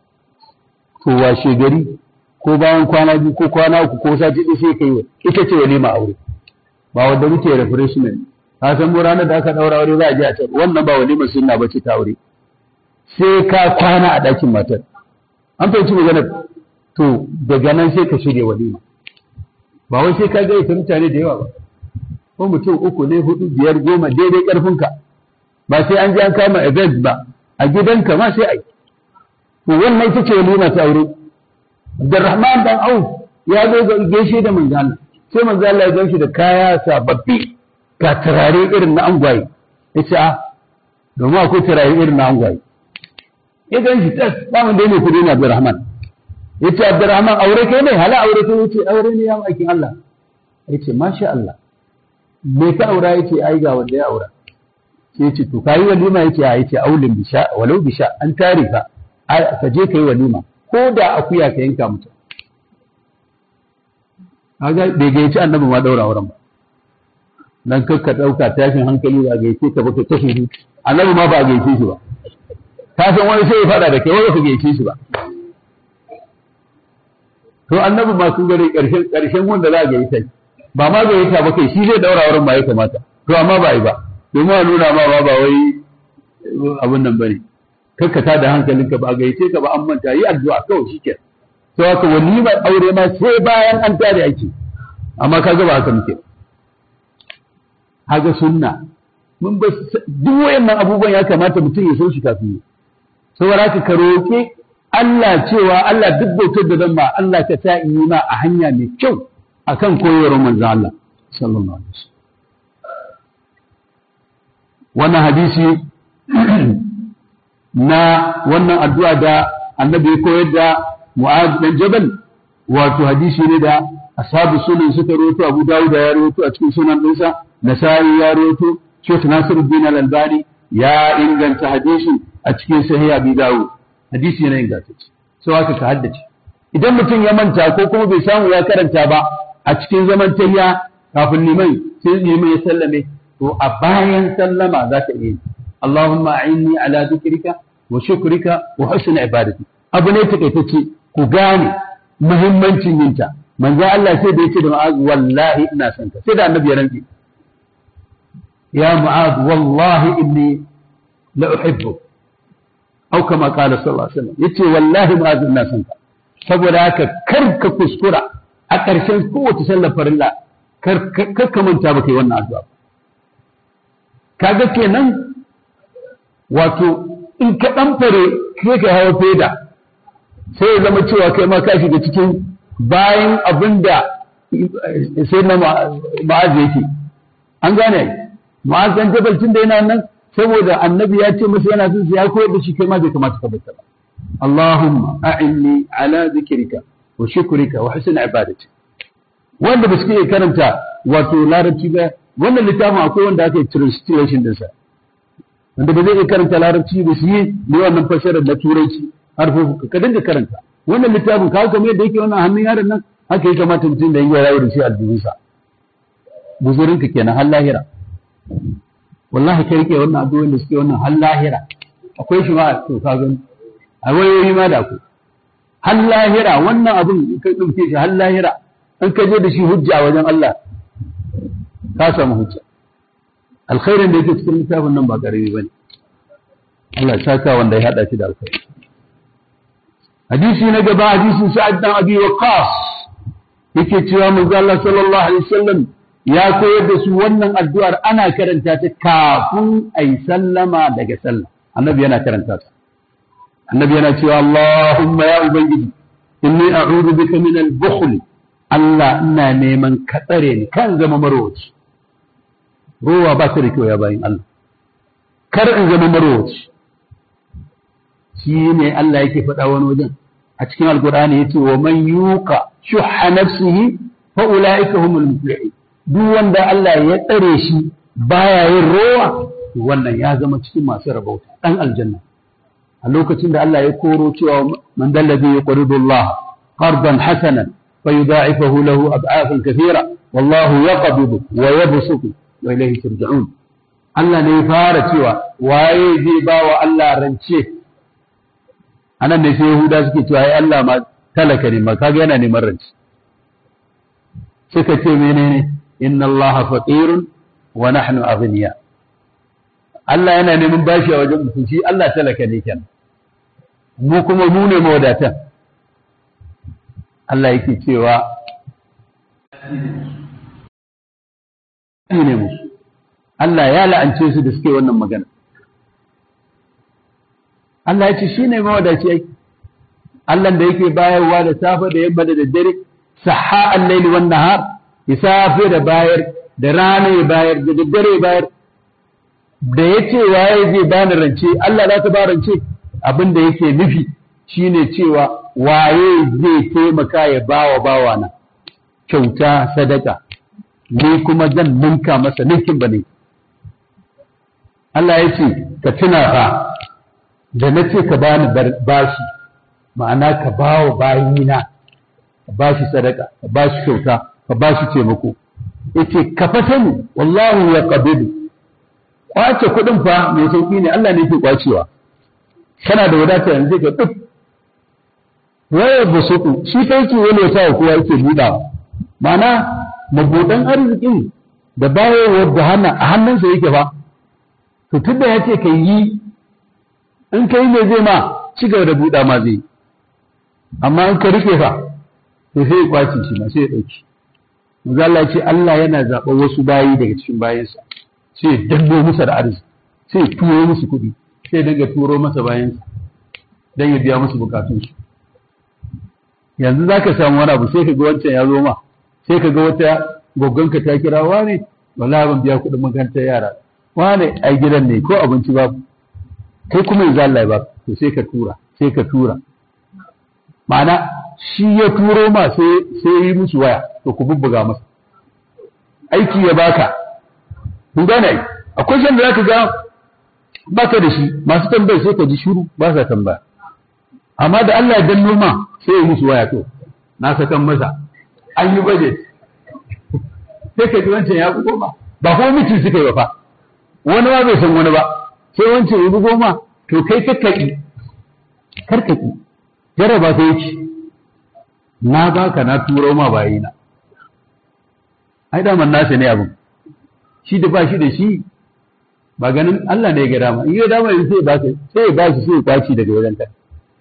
to washe gari ko bayan kwana biyu ko kwana uku ko sati ɗaya sai kai ita ce walima aure ba wanda muke refreshment ka san mu ranar da aka daura aure za a je a ce wannan ba walima sunna ba ce ta aure sai ka kwana a ɗakin matar an fahimci maganar to daga nan sai ka shirya walima ba wai sai ka ga ita mutane da yawa ba ko mutum 3 ne 4 5 10 daidai karfinka ba sai an ji an kama event ba a gidanka ma sai ai to wannan ita ce walima ta aure Abdurrahman dan Auf ya zo ga gaishe da manzo Allah sai manzo Allah ya ganshi da kaya sababbi ga turare irin na angwaye yace domin akwai turare irin na angwaye ya ganshi tas samun da ne kudi na Abdurrahman yace Abdurrahman aure kai ne hala aure kai yace aure ne ya aikin Allah yace masha Allah me ka aura yace ai ga wanda ya aura sai yace to kai walima yace aulin bisha walau bisha an tarifa ka je kai walima ko da akuya ka yanka mutum kaga bai gaici annabi ma daura auren ba dan kakka dauka tashin hankali ba gaice ka ba ka tashi annabi ma ba gaice shi ba ka san wani sai ya fada da kai wani ka gaice shi ba to annabi ma sun gare karshen wanda za a gaita ba ma gaita ba kai shi zai daura auren ba ya kamata to amma ba yi ba domin a nuna ma ba wai abun nan bane kakkata da hankalinka ba gaice ka ba an manta yi addu'a kawai shikenan to haka walima aure ma sai bayan an tare ake amma kaga ba haka muke haka sunna mun ba duk wayannan abubuwan ya kamata mutum ya so shi kafin saboda haka ka roke Allah cewa Allah duk bautar da zan ba Allah ka sa in yi ma a hanya mai kyau akan koyarwar manzo Allah sallallahu alaihi wasallam wannan hadisi na wannan addu'a da annabi ya koyar da Mu'adh bin Jabal wato hadisi ne da ashabu sunan suka rawaito Abu Dawud ya rawaito a cikin sunan dinsa Nasa'i ya rawaito Sheikh Nasiruddin Al-Albani ya inganta hadisin a cikin Sahih Abi Dawud hadisi ne ingantacce sai haka ka haddace idan mutum ya manta ko kuma bai samu ya karanta ba a cikin zaman tayya kafin liman sai liman ya sallame to a bayan sallama za ka yi Allahumma a'inni ala dhikrika wa shukrika wa husni ibadati abu ne takaitacce ku gane muhimmancin yinta manzo Allah sai da yace da Mu'adh wallahi ina son ka sai da annabi ya rantsi ya Mu'adh wallahi inni la uhibbu au kama qala sallallahu alaihi wasallam yace wallahi Mu'adh ina son ka saboda haka kar ka kuskura a ƙarshen kowace sallar farilla kar ka manta ba kai wannan addu'a kaga kenan wato in ka dan fare kai ka hawa feda sai ya zama cewa kai ma ka shiga cikin bayan abinda sai na ma'az yake an gane ma'az dan jabal tun da yana nan saboda annabi ya ce masa yana son ya koyar da shi kai ma bai kamata ka bata ba Allahumma a'inni ala dhikrika wa shukrika wa husni ibadati wanda ba su iya karanta wato larabci ba wannan littafin akwai wanda aka yi translation din sa wanda ba zai iya karanta larabci ba su yi ne wannan fassarar na turanci harfofi ka dinga karanta wannan littafin ka kamar yadda yake wannan hannun yaron nan haka ya kamata mutum da ya rayu da shi aljihunsa buzurinka kenan har lahira wallahi kai rike wannan addu'o'in da suke wannan har lahira akwai shi ma to ka gani a wayoyi ma da ku har lahira wannan abin ka dauke shi har lahira an ka je da shi hujja wajen Allah ka samu hujja alkhairin da yake cikin littafin nan ba karami bane Allah ya saka wanda ya hada shi da alkhairi hadisi na gaba hadisin Sa'ad dan Abi Waqqas yake cewa manzo Allah sallallahu alaihi wasallam ya koyar da su wannan addu'ar ana karanta ta kafin ayi sallama daga sallah annabi yana karanta ta annabi yana cewa Allahumma ya ubangiji inni a'udhu bika min al-bukhl Allah ina neman ka tsare ni kan zama marwaci ruwa ba ta da kyau ya bayin Allah kar in zama marwaci shi ne Allah yake faɗa wani wajen a cikin alkur'ani yace wa man yuqa shuhha nafsihi fa ulaika humul muflihun duk wanda Allah ya tsare shi baya yin rowa wannan ya zama cikin masu rabauta dan aljanna a lokacin da Allah ya koro cewa man dallazi yuqridu Allah qardan hasanan fayudha'ifahu lahu ad'afan kathira wallahu yaqbidu wa yabsutu wa ilayhi turja'un Allah ne ya fara cewa waye zai ba wa Allah rance anan ne sai Yahuda suke cewa ai Allah ma talaka ne ma kaga yana neman rance suka ce menene inna Allah faqirun wa nahnu aghniya Allah yana neman bashi a wajen mutum shi Allah talaka ne kenan mu kuma mu ne mawadatan Allah yake cewa ne musu Allah ya la'ance su da suke wannan magana Allah ya ce shi ne mawadaci ai Allah da yake bayarwa da safe da yamma da daddare sahha al-layli wan nahar isafe da bayar da rana ya bayar da daddare ya bayar da ya ce waye zai bani rance Allah za ta ba rance abin da yake nufi shine cewa waye zai taimaka ya bawa bawana kyauta sadaka ni kuma zan ninka masa ninkin ba ne Allah ya ce ka tuna fa da na ce ka bani bashi ma'ana ka bawa bayina ka bashi sadaka ka bashi kyauta ka bashi taimako yace ka fata ni wallahu ya qabidu kwace kuɗin fa mai sauki ne Allah ne yake kwacewa kana da wadata yanzu ka duk waya busuku shi kai wani ya sa kowa yake buɗawa ma'ana mabudan arzikin da bayarwar da a hannunsa yake ba to tunda ya ce ka yi in kai ne zai ma ci gaba da buɗa ma zai amma in ka rike fa to sai ya kwace shi ma sai ya ɗauki manzo Allah ce Allah yana zaɓar wasu bayi daga cikin bayansa sai ya danno musu da arziki sai ya turo musu kuɗi sai ya dinga turo masa bayansa dan ya biya musu bukatunsu yanzu zaka samu wani abu sai ka ga wancan ya zo ma sai ka ga wata goggonka ta kira wane wallahi ban biya kuɗin makarantar yara wane ai gidan ne ko abinci babu kai kuma yanzu Allah ya ba to sai ka tura ma'ana shi ya turo ma sai yi musu waya to ku bubbuga masa aiki ya baka kun gane akwai shan da zaka ga baka da shi masu tambayar sai ka ji shiru ba sa tambaya amma da Allah ya danno ma sai ya musu waya to na sakan masa an yi budget sai ka ji wancan ya bugo ma ba kuma mutum suka yi ba fa wani ma bai san wani ba sai wancan ya bugo ma to kai karkaki jaraba sai ci na baka na turo ma bayina ai daman nasa ne abin shi da ba shi da shi ba ganin Allah ne ya ga dama in ya dama yanzu sai ya ba shi sai ya kwaci daga wajen ta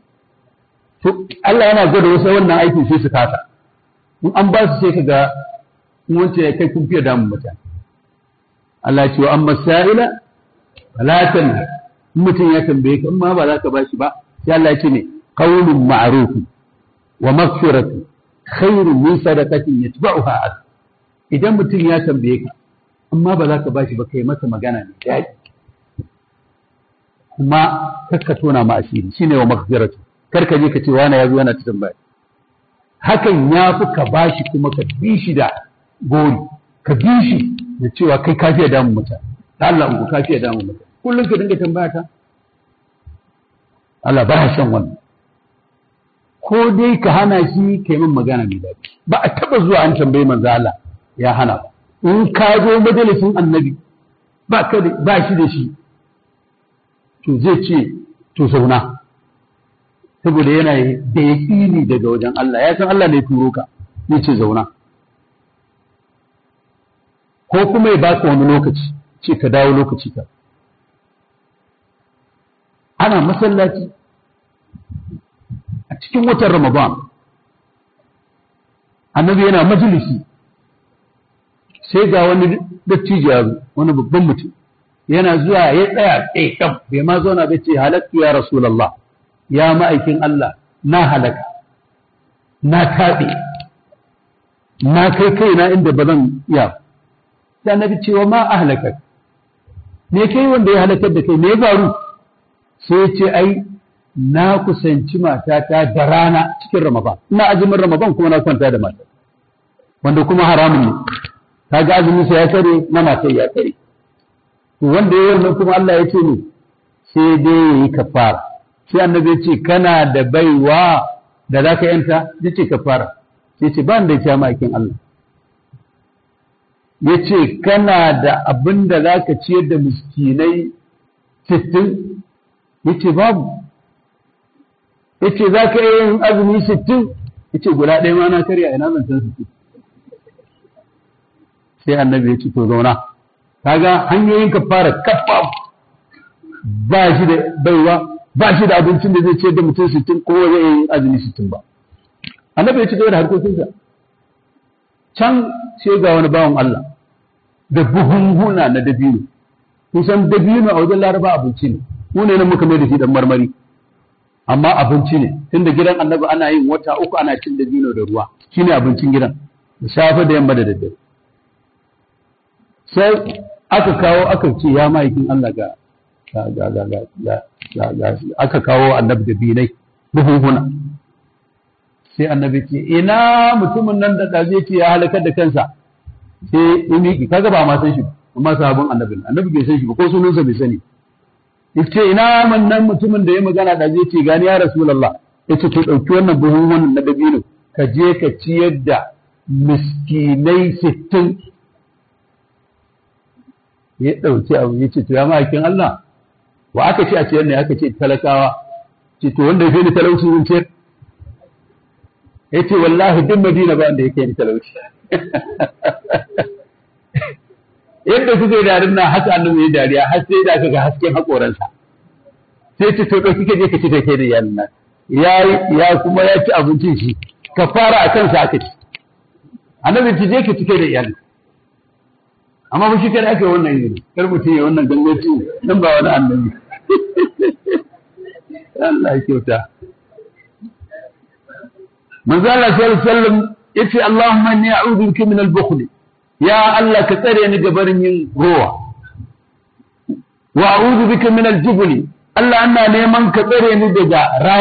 to Allah yana gwada wasu wannan aikin sai su kasa in an ba su sai ka ga in wancan ya kai kun fiye damun mutane Allah ya ce wa amma sa'ila la tanha in mutum ya tambaye ka in ma ba za ka ba shi ba sai Allah ya ce ne qawlun ma'ruf wa maghfiratu khairun min sadaqatin yatba'uha adh idan mutum ya tambaye ka amma ba za ka ba shi ba kai masa magana ne daɗi kuma kakka tona ma asiri shine wa maghfiratu kar ka je ka ce wani ya zo yana ta tambaya hakan ya fi ka bashi kuma ka bi shi da gori ka bi shi da cewa kai ka fiye damun mutane da Allah ku ka fiye damun mutane kullum ka dinga tambaya ta Allah ba ya shan wannan ko dai ka hana shi ka yi min magana mai daɗi ba a taɓa zuwa an tambayi manzo Allah ya hana ba in ka zo majalisin annabi ba shi da shi to zai ce to zauna saboda yana da yaƙini daga wajen Allah ya san Allah ne turo ka ya ce zauna ko kuma ya baka wani lokaci ce ka dawo lokaci ka ana masallaci a cikin watan Ramadan annabi yana majalisi sai ga wani dattijo ya zo wani babban mutum yana zuwa ya tsaya tsaye bai ma zauna bai ce halaktu ya rasulullah ya ma'aikin Allah na halaka na taɓe na kai kaina inda ba zan iya sai annabi cewa ma ahlaka me kai wanda ya halakar da kai me ya faru sai ya ce ai na kusanci matata da rana cikin Ramadan ina azumin Ramadan kuma na kwanta da mata wanda kuma haramun ne kaga azumin sa ya kare na matar ya kare to wanda ya wannan kuma Allah ya ce ne sai dai yayi kafara sai annabi ya ce kana da baiwa da zaka yanta yace kafara sai ce ba da ya makin Allah yace kana da abin da zaka ciyar da miskinai 60 yace babu yace zaka yi azumi 60 yace guda ɗaya ma na karya ina zan san 60 sai annabi ya ce to zauna kaga hanyoyin kafara kafa ba shi da baiwa ba shi da abincin da zai ce da mutum 60 ko zai yi azumi 60 ba annabi ya ci gaba da harkokinsa can sai ga wani bawan Allah da buhunhuna na dabino kusan dabino a wajen laraba abinci ne mu ne nan muka mai da shi dan marmari amma abinci ne tunda gidan annabi ana yin wata uku ana cin dabino da ruwa shine abincin gidan da safe da yamma da daddare sai aka kawo aka ce ya ma'aikin Allah ga aka kawo annabi da binai buhunhuna sai annabi ce ina mutumin nan da zai ce ya halakar da kansa sai in miki kaga ba ma san shi amma sahabban annabi bai san shi ba ko sunansa bai sani yace ina nan mutumin da ya magana da zai ce gani ya rasulullah yace to dauki wannan buhunhunan na dabino ka je ka ciyar da miskinai 60 ya dauki abu yace to ya ma'aikin Allah wa aka ce a ciyar ne aka ce talakawa ce to wanda yake ni talauci zan ciyar yace wallahi duk Madina ba wanda yake ni talauci yadda kuke darin nan haka annabi ya dariya har sai da aka ga hasken hakoransa sai ce to dauki ka je ka ci da kai da iyalin nan ya kuma ya ci abincin shi ka fara a kansa aka ci annabi ci je ka ci kai da iyalin amma ba shi kada aka yi wannan yi kar mutum ya wannan gangaci nan ba wani annabi Allah ya kyauta manzo Allah sallallahu alaihi wasallam yace Allahumma inni a'udhu bika min al-bukhl ya Allah ka tsare ni gabarin yin rowa wa a'udhu bika min al-jubn Allah ina neman ka tsare ni daga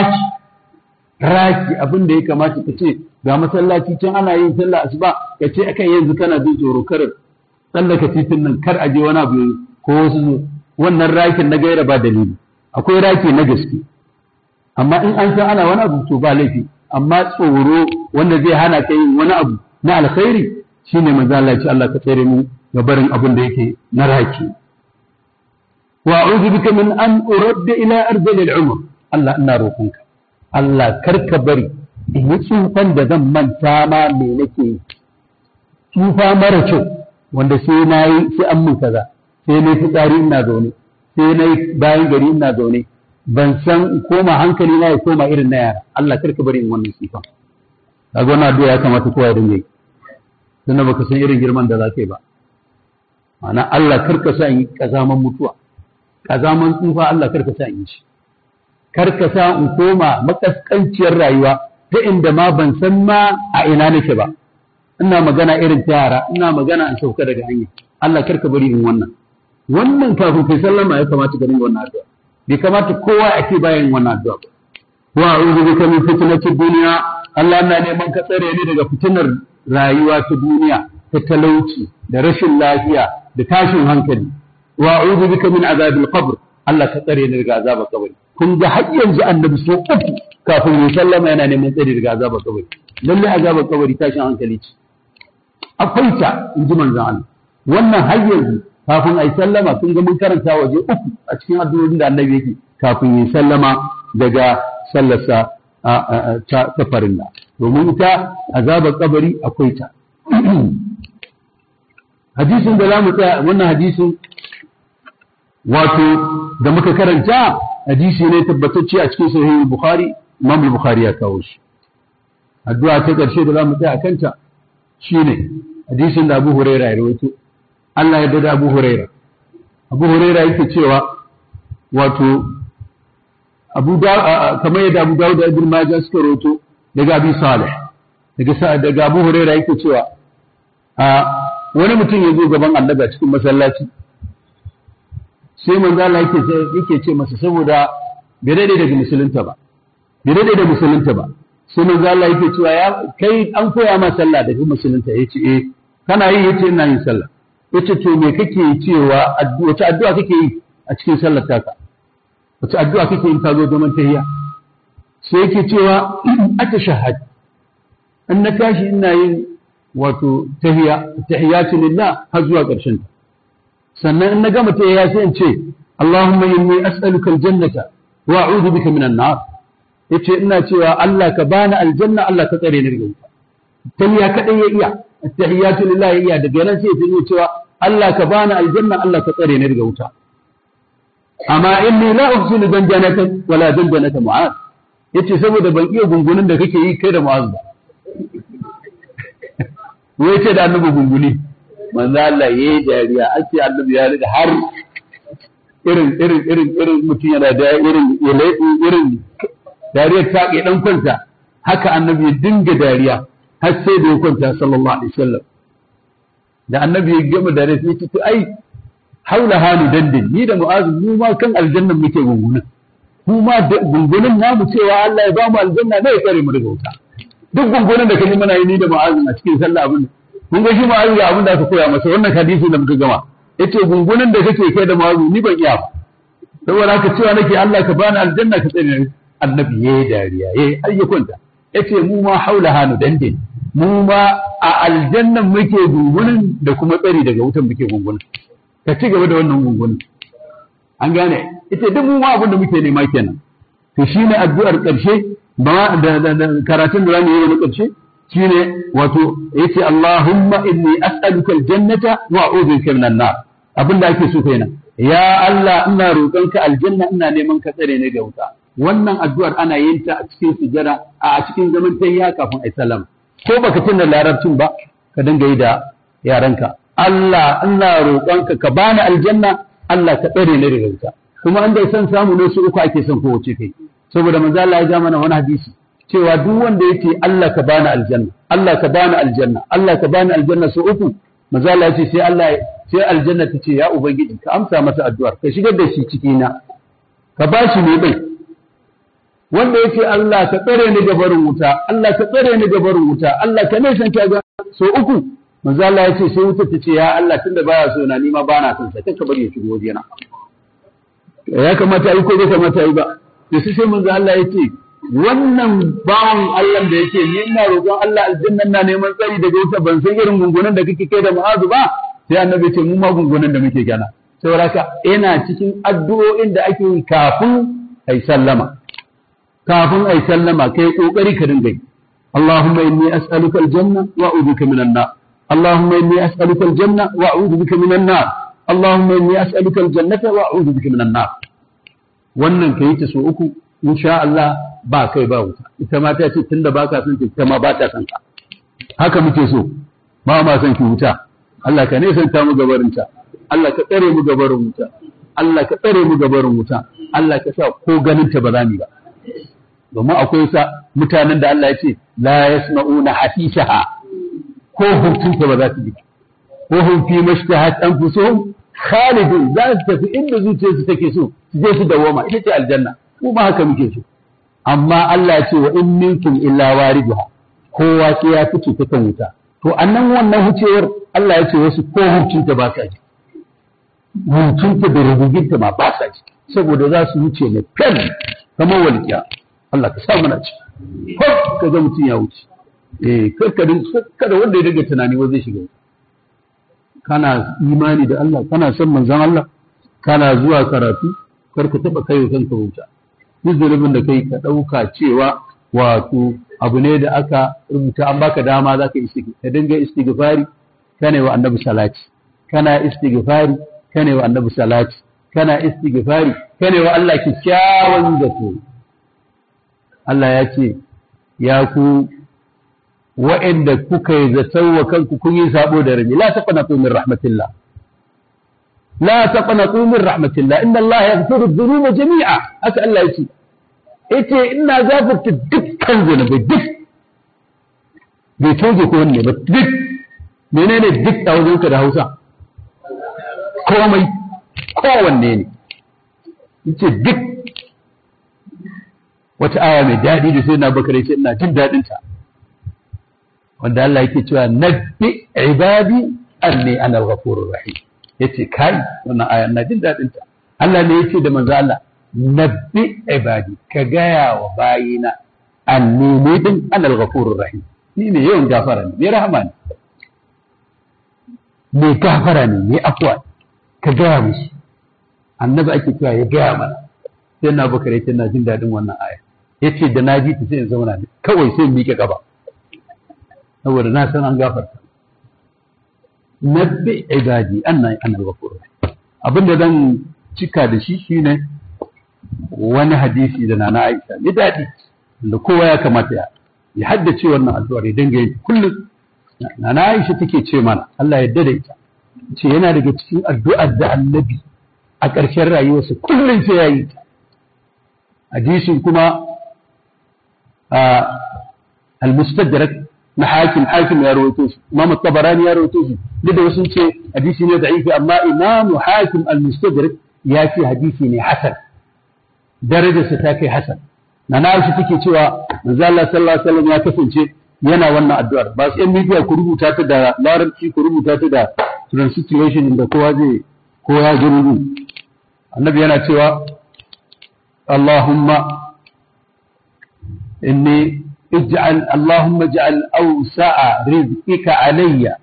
raki abin da ya kamata ka ce ga masallaci can ana yin sallah asuba ka ce akan yanzu kana jin tsoro kar tsallaka titin nan kar aje wani abu ko wasu wannan rakin na gaira ba dalili akwai raki na gaske amma in an san ana wani abu to ba laifi amma tsoro wanda zai hana ka yin wani abu na alkhairi shine manzo Allah ya ce Allah ka tsare mu ga barin abin da yake na raki wa a'udhu bika min an uradda ila ardil al-umr Allah ina roƙonka Allah karka bari in yi tsufan da zan manta ma me nake yi tsufa mara kyau wanda sai na yi sai an mun kaza sai na yi fitsari ina zaune sai na yi bayan gari ina zaune ban san koma hankali na ya koma irin na yara Allah karka bari in wannan tsufan kaga wannan addu'a ya kamata kowa ya dinga yi dan baka san irin girman da zaka yi ba ma'ana Allah karka sa in kazaman mutuwa kazaman tsufa Allah karka sa in shi karka sa in koma makaskanciyar rayuwa ta inda ma ban san ma a ina nake ba ina magana irin ta yara ina magana an sauka daga hanya Allah karka bari in wannan kafin kai sallama ya kamata ga wannan addu'a bai kamata kowa a ce bayan wannan addu'a wa a'udhu bika min fitnatid dunya Allah ina neman ka tsare ni daga fitinar rayuwa ta duniya ta talauci da rashin lafiya da tashin hankali wa a'udhu bika min azabil qabr Allah ka tsare ni daga azabar kabari kun ga har yanzu annabi so uku kafin ya sallama yana neman tsare daga azabar kabari lalle azabar kabari tashin hankali ce akwai ta in ji manzon Allah wannan har yanzu kafin ai sallama kun ga mun karanta waje uku a cikin addu'o'in da annabi yake kafin ya sallama daga sallarsa ta farilla domin ita azabar kabari akwai ta hadisin da zamu tsaya wannan hadisin wato da muka karanta hadisi ne tabbatacce a cikin sahih al-bukhari imam al-bukhari ya kawo shi addu'a ta karshe da zamu tsaya akan ta shine hadisin da Abu Hurairah ya rawaito Allah ya dada Abu Hurairah yake cewa wato kamar yadda Abu Dawud da Ibn Majah suka rawaito daga Abi Salih daga Abu Hurairah yake cewa wani mutum ya zo gaban Annabi a cikin masallaci sai manzo Allah yake ce masa saboda bai daɗe da musulunta ba sai manzo Allah yake cewa ya kai an koya ma sallah da musulunta yace kana yi yace ina yin sallah yace to me kake cewa wace addu'a kake yi a cikin sallar taka wace addu'a kake yin ka zo zaman tahiyya sai yake cewa atashahhad in na tashi ina yin wato tahiyatu lillah har zuwa ƙarshen ta sannan in na gama tahiyya sai in ce Allahumma inni as'aluka aljannata wa a'udhu bika minan nar yace ina cewa Allah ka bani aljanna Allah ka tsare ni daga wuta tahiyya kadai ya iya tahiyatu lillah ya iya daga nan sai ya cewa Allah ka bani aljanna Allah ka tsare ni daga wuta amma inni la uhsinu danjanaka wala danjanaka mu'az yace saboda ban iya gungunin da kake yi kai da mu'az ba wai ce da annabi gunguni manzo Allah yayi dariya ake annabi ya riga har irin mutum yana da irin dariyar ta ke dan kwanta haka annabi ya dinga dariya har sai da ya kwanta sallallahu alaihi wasallam da annabi ya gama da rai sai to ai haula hali dandin ni da mu'azu mu ma kan aljannan muke gungunin mu ma gungunin namu cewa Allah ya ba mu aljanna ne ya tsare mu daga wuta duk gungunin da kaji muna yi ni da mu'azu a cikin sallah abin mun ga shi mu'azu ga abin da aka koya masa wannan hadisi da muka gama yace gungunin da kake kai da mu'azu ni ban iya ba saboda haka cewa nake Allah ka bani aljanna ka tsare ni annabi yayi dariya yayi ayyukunta yace mu ma haula hanu dandin mu ma a aljannan muke gungunin da kuma tsari daga wutan muke gungunin ka ci gaba da wannan gungunin an gane ita duk mu ma abin da muke nema kenan to shine addu'ar karshe ba da karatun da zamu yi na karshe shine wato yace Allahumma inni as'aluka aljannata wa a'udhu bika minan nar abin da ake so kenan ya Allah ina roƙonka aljanna ina neman ka tsare ni ga wuta wannan addu'ar ana yin ta a cikin sujada a cikin zaman tayya kafin ai sallama ko baka tuna larabcin ba ka dinga yi da yaranka Allah ina roƙonka ka bani aljanna Allah ka tsare ni daga wuta kuma an dai san samu ne su uku ake son kowace kai saboda manzo Allah ya ja mana wani hadisi cewa duk wanda yake Allah ka bani aljanna Allah ka bani aljanna Allah ka bani aljanna su uku manzo Allah ya ce sai aljanna ta ce ya ubangiji ka amsa masa addu'ar ka shigar da shi ciki na ka bashi ne din wanda yake Allah ka tsare ni gabarin wuta Allah ka tsare ni gabarin wuta Allah ka ne san ga so uku manzo Allah ya ce sai wuta ta ce ya Allah tunda baya so na ni ma bana son sa kanka bari ya shigo wajena ya kamata ai ko bai kamata ai ba to sai manzo Allah ya ce wannan bawon Allah da yake ni ina roƙon Allah aljanna na neman tsari daga wuta ban san irin gungunan da kake kai da Mu'azu ba sai annabi ce mu ma gungunan da muke gana saboda haka ina cikin addu'o'in da ake yi kafin ai sallama kai kokari ka dinga yi Allahumma inni as'aluka aljanna wa a'udhu bika minan nar Allahumma inni as'aluka aljanna wa a'udhu bika minan nar Allahumma inni as'aluka aljannata wa a'udhu bika minan nar wannan kai ta so uku insha Allah ba kai ba wuta ita ma ta ce tunda baka son ita ma ba ta son ka haka muke so ba ma son ki wuta Allah ka ne san ta mu gabarinta Allah ka tsare mu gabarin wuta Allah ka tsare mu gabarin wuta Allah ka sa ko ganin ta ba za mu ba domin akwai sa mutanen da Allah ya ce la yasma'una hasishaha ko hutun ta ba za su bi ko hum fi mashtahat anfusuhum khalidun za su tafi inda zuciyarsu take so su je su dawoma ita ce aljanna kuma haka muke so amma Allah ya ce wa in minkum illa wariduha kowa sai ya fice ta kan wuta to annan wannan hucewar Allah ya ce wasu ko hukunta ba sa ji hukunta da rubuginta ma ba sa ji saboda za su wuce ne kan kamar walƙiya Allah ka sa mana ci ko ka ga mutum ya wuce kada wanda ya daga tunani wanda zai shiga kana imani da Allah kana son manzon Allah kana zuwa karatu kar ka taba kai kanka wuta duk zunubin da kai ka dauka cewa wato abu ne da aka rubuta an baka dama zaka yi ka dinga istighfari kana wa annabi salati kana istighfari kana wa annabi salati kana istighfari kana wa Allah kikkiawan zato Allah ya ce ya ku wa'anda kuka yi zaton wa kanku kun yi sabo da rabi la taqnatu min rahmatillah la taqnatu min rahmatillah inna Allah yaghfiru dhunuba jami'a haka Allah ya ce yace ina gafarta dukkan zunubai duk bai toge ko wanne ba duk menene duk a wajenka da Hausa komai kowanne ne yace duk wata aya mai daɗi da sai na bakare ce ina jin daɗin ta wanda Allah yake cewa nabbi ibadi anni ana al-ghafurur rahim yace kai wannan aya ina jin daɗin ta Allah ne yace da manzo Allah nabbi ibadi ka gaya wa bayina anni ni din ana al-ghafurur rahim ni ne yawan gafara ne mai rahama ne mai gafara ne mai afwa ka gaya musu annabi ake cewa ya gaya mana sai na bakare ce ina jin daɗin wannan aya yace da naji ta sai in zauna ne kawai sai in miƙe gaba saboda na san an gafarta nabbi ibadi anna ana al-ghafur abinda zan cika da shi shine wani hadisi da nana Aisha ne dadi da kowa ya kamata ya haddace wannan addu'ar ya dinga yin kullum nana Aisha take ce mana Allah ya dade ita ce yana daga cikin addu'ar da Annabi a ƙarshen rayuwarsa kullum sai yayi ta hadisin kuma al-mustadrak na hakim ya rawaito shi, Imam Tabarani ya rawaito shi, duk da wasu ce hadisi ne da'ifi, amma Imam Hakim al-Mustadrak ya ce hadisi ne hasan, darajarsa ta kai hasan. Na Aisha take cewa manzo Allah sallallahu alaihi wasallam ya kasance yana wannan addu'ar, ba su yan media ku rubuta ta da larabci, ku rubuta ta da translation da kowa ya rubuta. Annabi yana cewa Allahumma اجعل أوسع رزقك علي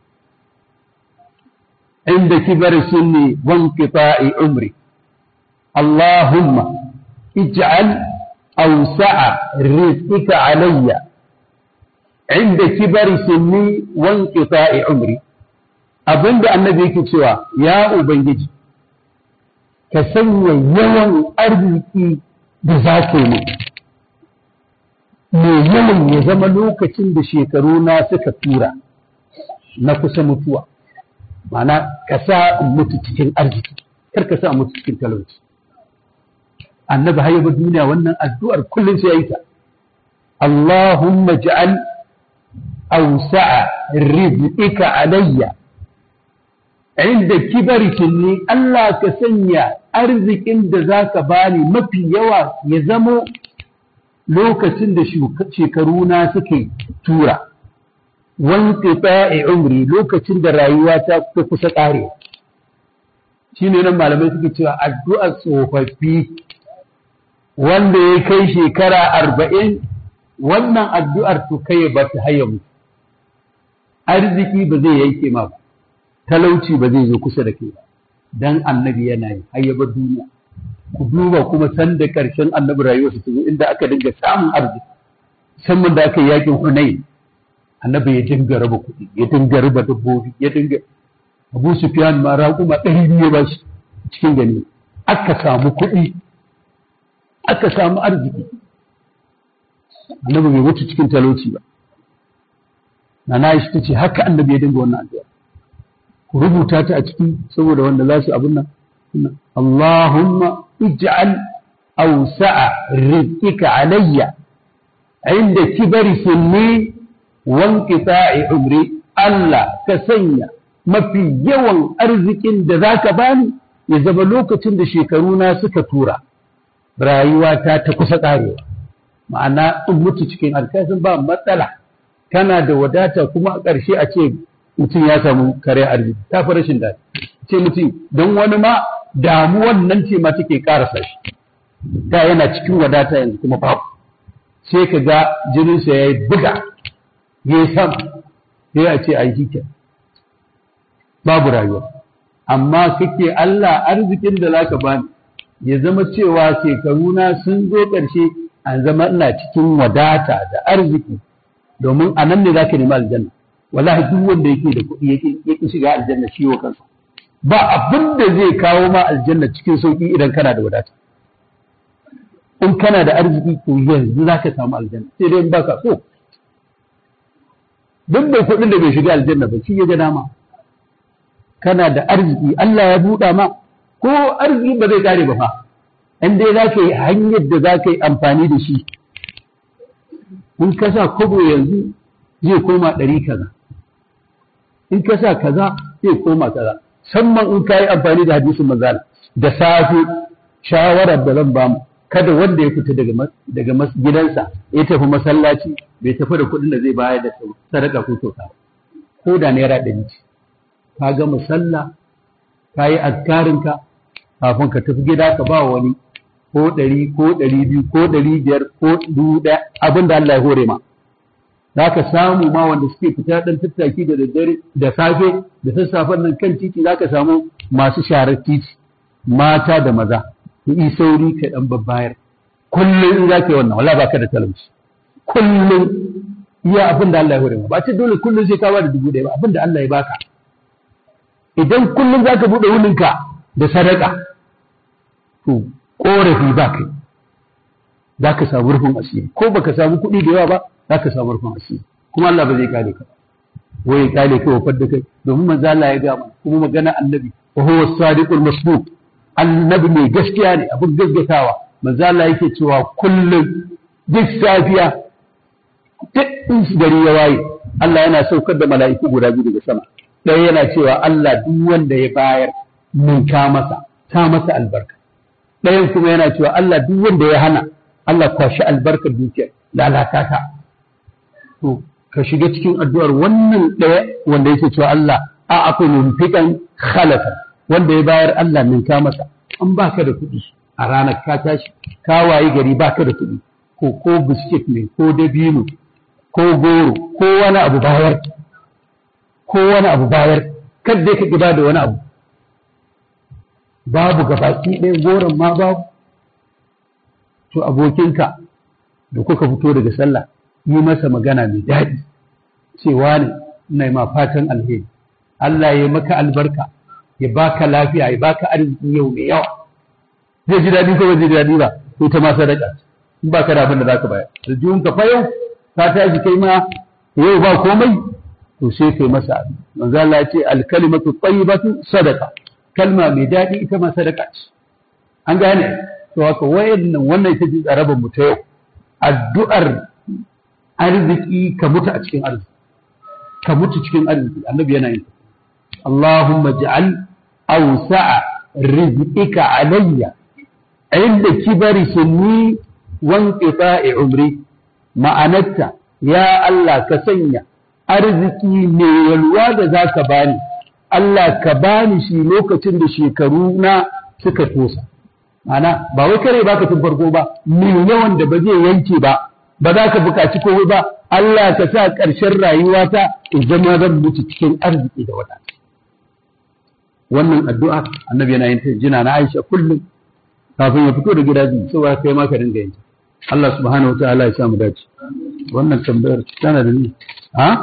عند كبر سني وانقطاع عمري. اللهم اجعل أوسع رزقك علي عند كبر سني وانقطاع عمري. abinda annabi yake cewa ya ubangiji ka sanya yawan arziki da za ka yi mai yawan ya zama lokacin da shekaru na suka tura na kusa mutuwa, mana ka sa mutu cikin arziki, kar ka sa mutu cikin talauci. Annabi hayyaba duniya wannan addu'ar kullum sai ya yi ta, Allahumma ja'al awsa'a rizqika alayya inda kibari sinni, Allah ka sanya arzikin da zaka bani mafi yawa ya zamo lokacin da shekaru na suke tura, wanke tsaye umri, lokacin da rayuwa ta kusa ƙare. Shi ne nan malamai suke cewa addu'ar tsofaffi wanda ya kai shekara 40, wannan addu'ar to kai ba ta haya mu. Arziki ba zai yanke ma ba, talauci ba zai zo kusa da kai ba, dan annabi yana yi hayyabar duniya. Ku duba kuma san da ƙarshen annabi rayuwarsa ta zo inda aka dinga samun arziki, musamman da aka yi yakin Hunayn, annabi ya dinga raba kuɗi, ya dinga raba dabbobi, ya dinga Abu Sufyan ma raƙuma 200 ya bashi cikin gani, aka samu kuɗi, aka samu arziki. Annabi bai wuce cikin talauci ba. Nana Aisha ta ce haka annabi ya dinga wannan addu'a. Ku rubuta ta a ciki saboda wanda za su abin nan. Allahumma ij'al awsa'a rizqika alayya inda kibari sinni wanqita'i umri. Allah ka sanya mafi yawan arzikin da zaka bani ya zama lokacin da shekaruna suka tura, rayuwata ta kusa ƙarewa. Ma'ana in mutu cikin alkasin ba matsala, kana da wadata kuma a ƙarshe a ce mutum ya samu kare arziki, ta fi rashin daɗi. Ce mutum don wani ma damuwan nan ce ma take ƙarasa shi, da yana cikin wadata yanzu kuma babu, sai ka ga jininsa ya yi buga, ya yi sama, sai a ce a yi hikin, babu rayuwa. Amma kake Allah arzikin da zaka bani ya zama cewa shekaruna sun zo ƙarshe, an zama ina cikin wadata da arziki, domin a nan ne za ka nemi aljanna. Wallahi duk wanda yake da kuɗi yake shiga aljanna shi wa kansa, ba abin da zai kawo ma aljanna cikin sauƙi idan kana da wadata. In kana da arziki to yanzu za ka samu aljanna, sai dai in ba ka so. Duk mai kuɗin da bai shiga aljanna ba shi ya ga dama. Kana da arziki Allah ya buɗa ma, ko arziki ba zai ƙare ba fa, in dai za ka yi hanyar da za ka yi amfani da shi. In ka sa kobo yanzu zai koma 100 kaza, in ka sa kaza zai koma kaza. Samman in ka yi amfani da hadisin manzala da safe, shawarar da zan bamu, kada wanda ya fita daga gidansa ya tafi masallaci bai tafi da kuɗin da zai bayar da sadaka ko kyauta, ko da naira 100 ce. Ka ga musalla, ka yi azkarinka kafin ka tafi gida ka ba wani ko 100 ko 200 ko 500 ko 1000, abin da Allah ya hore ma. Za ka samu ma wanda suke fita ɗan tattaki da daddare da safe da sassafen nan kan titi, za ka samu masu sharar titi, mata da maza, ku yi sauri ka ɗan babbayar. Kullum in za ka yi wannan, wala ba ka da talauci. Kullum iya abin da Allah ya hore ma, ba ce dole kullum sai ka ba da 1000 ba, abin da Allah ya baka. Idan kullum za ka buɗe wuninka da sadaka, to ƙorafi ba kai, za ka samu rufin asiri, ko baka samu kuɗi da yawa ba, za ka samu rufin asiri, kuma Allah ba zai kare ka, wai ya kare ka wafar da kai, domin manzo Allah ya gama, kuma magana annabi, wa huwa as-sadiqul masduq, annabi mai gaskiya ne, abin gaskatawa. Manzo Allah yake cewa kullum duk safiya, duk in gari ya waye Allah yana saukar da mala'iku guda biyu daga sama ɗaya yana cewa Allah duk wanda ya bayar mun ka masa ta masa albarka ɗayan kuma yana cewa Allah duk wanda ya hana Allah kwashi albarkar dukiyar lalata ta to ka shiga cikin addu'ar wannan ɗaya wanda yake cewa Allah a akwai mumfikan khalafa wanda ya bayar Allah min ka masa an baka da kuɗi a ranar ka tashi ka wayi gari baka da kuɗi ko biskit ne ko dabino ko goro ko wani abu bayar kada ka gida da wani abu babu gabaki ɗaya goron ma babu to abokinka da kuka fito daga sallah yi masa magana mai daɗi cewa ne ina ma fatan alheri Allah ya maka albarka ya baka lafiya ya baka arziki yau mai yawa zai ji daɗi ko ba zai ji daɗi ba to ta ma sadaka in ba ka da abin da za ka bayar aljihun ka fa yau ka tashi kai ma yau ba komai to sai kai masa abin manzo Allah ya ce alkalimatu tayyibatu sadaqa kalma mai daɗi ita ma sadaka ce an gane to haka wannan ita ce tsaraban mu ta yau addu'ar arziki ka mutu a cikin arziki ka mutu cikin arziki annabi yana yin Allahumma ja'al awsa'a rizqika alayya inda kibari sunni wan qita'i umri ma'anarta ya Allah ka sanya arziki mai yalwa da zaka bani Allah ka bani shi lokacin da shekaru na suka tosa ma'ana ba wai kare baka tun farko ba mai yawan da ba zai yanke ba za ka buƙaci komai ba Allah ka sa ƙarshen rayuwata in zama zan mutu cikin arziki da wata wannan addu'a annabi yana yin ta jina na Aisha kullum kafin ya fito da gidaje saboda kai ma ka dinga yin Allah subhanahu wa ta'ala ya samu dace wannan tambayar tana da ni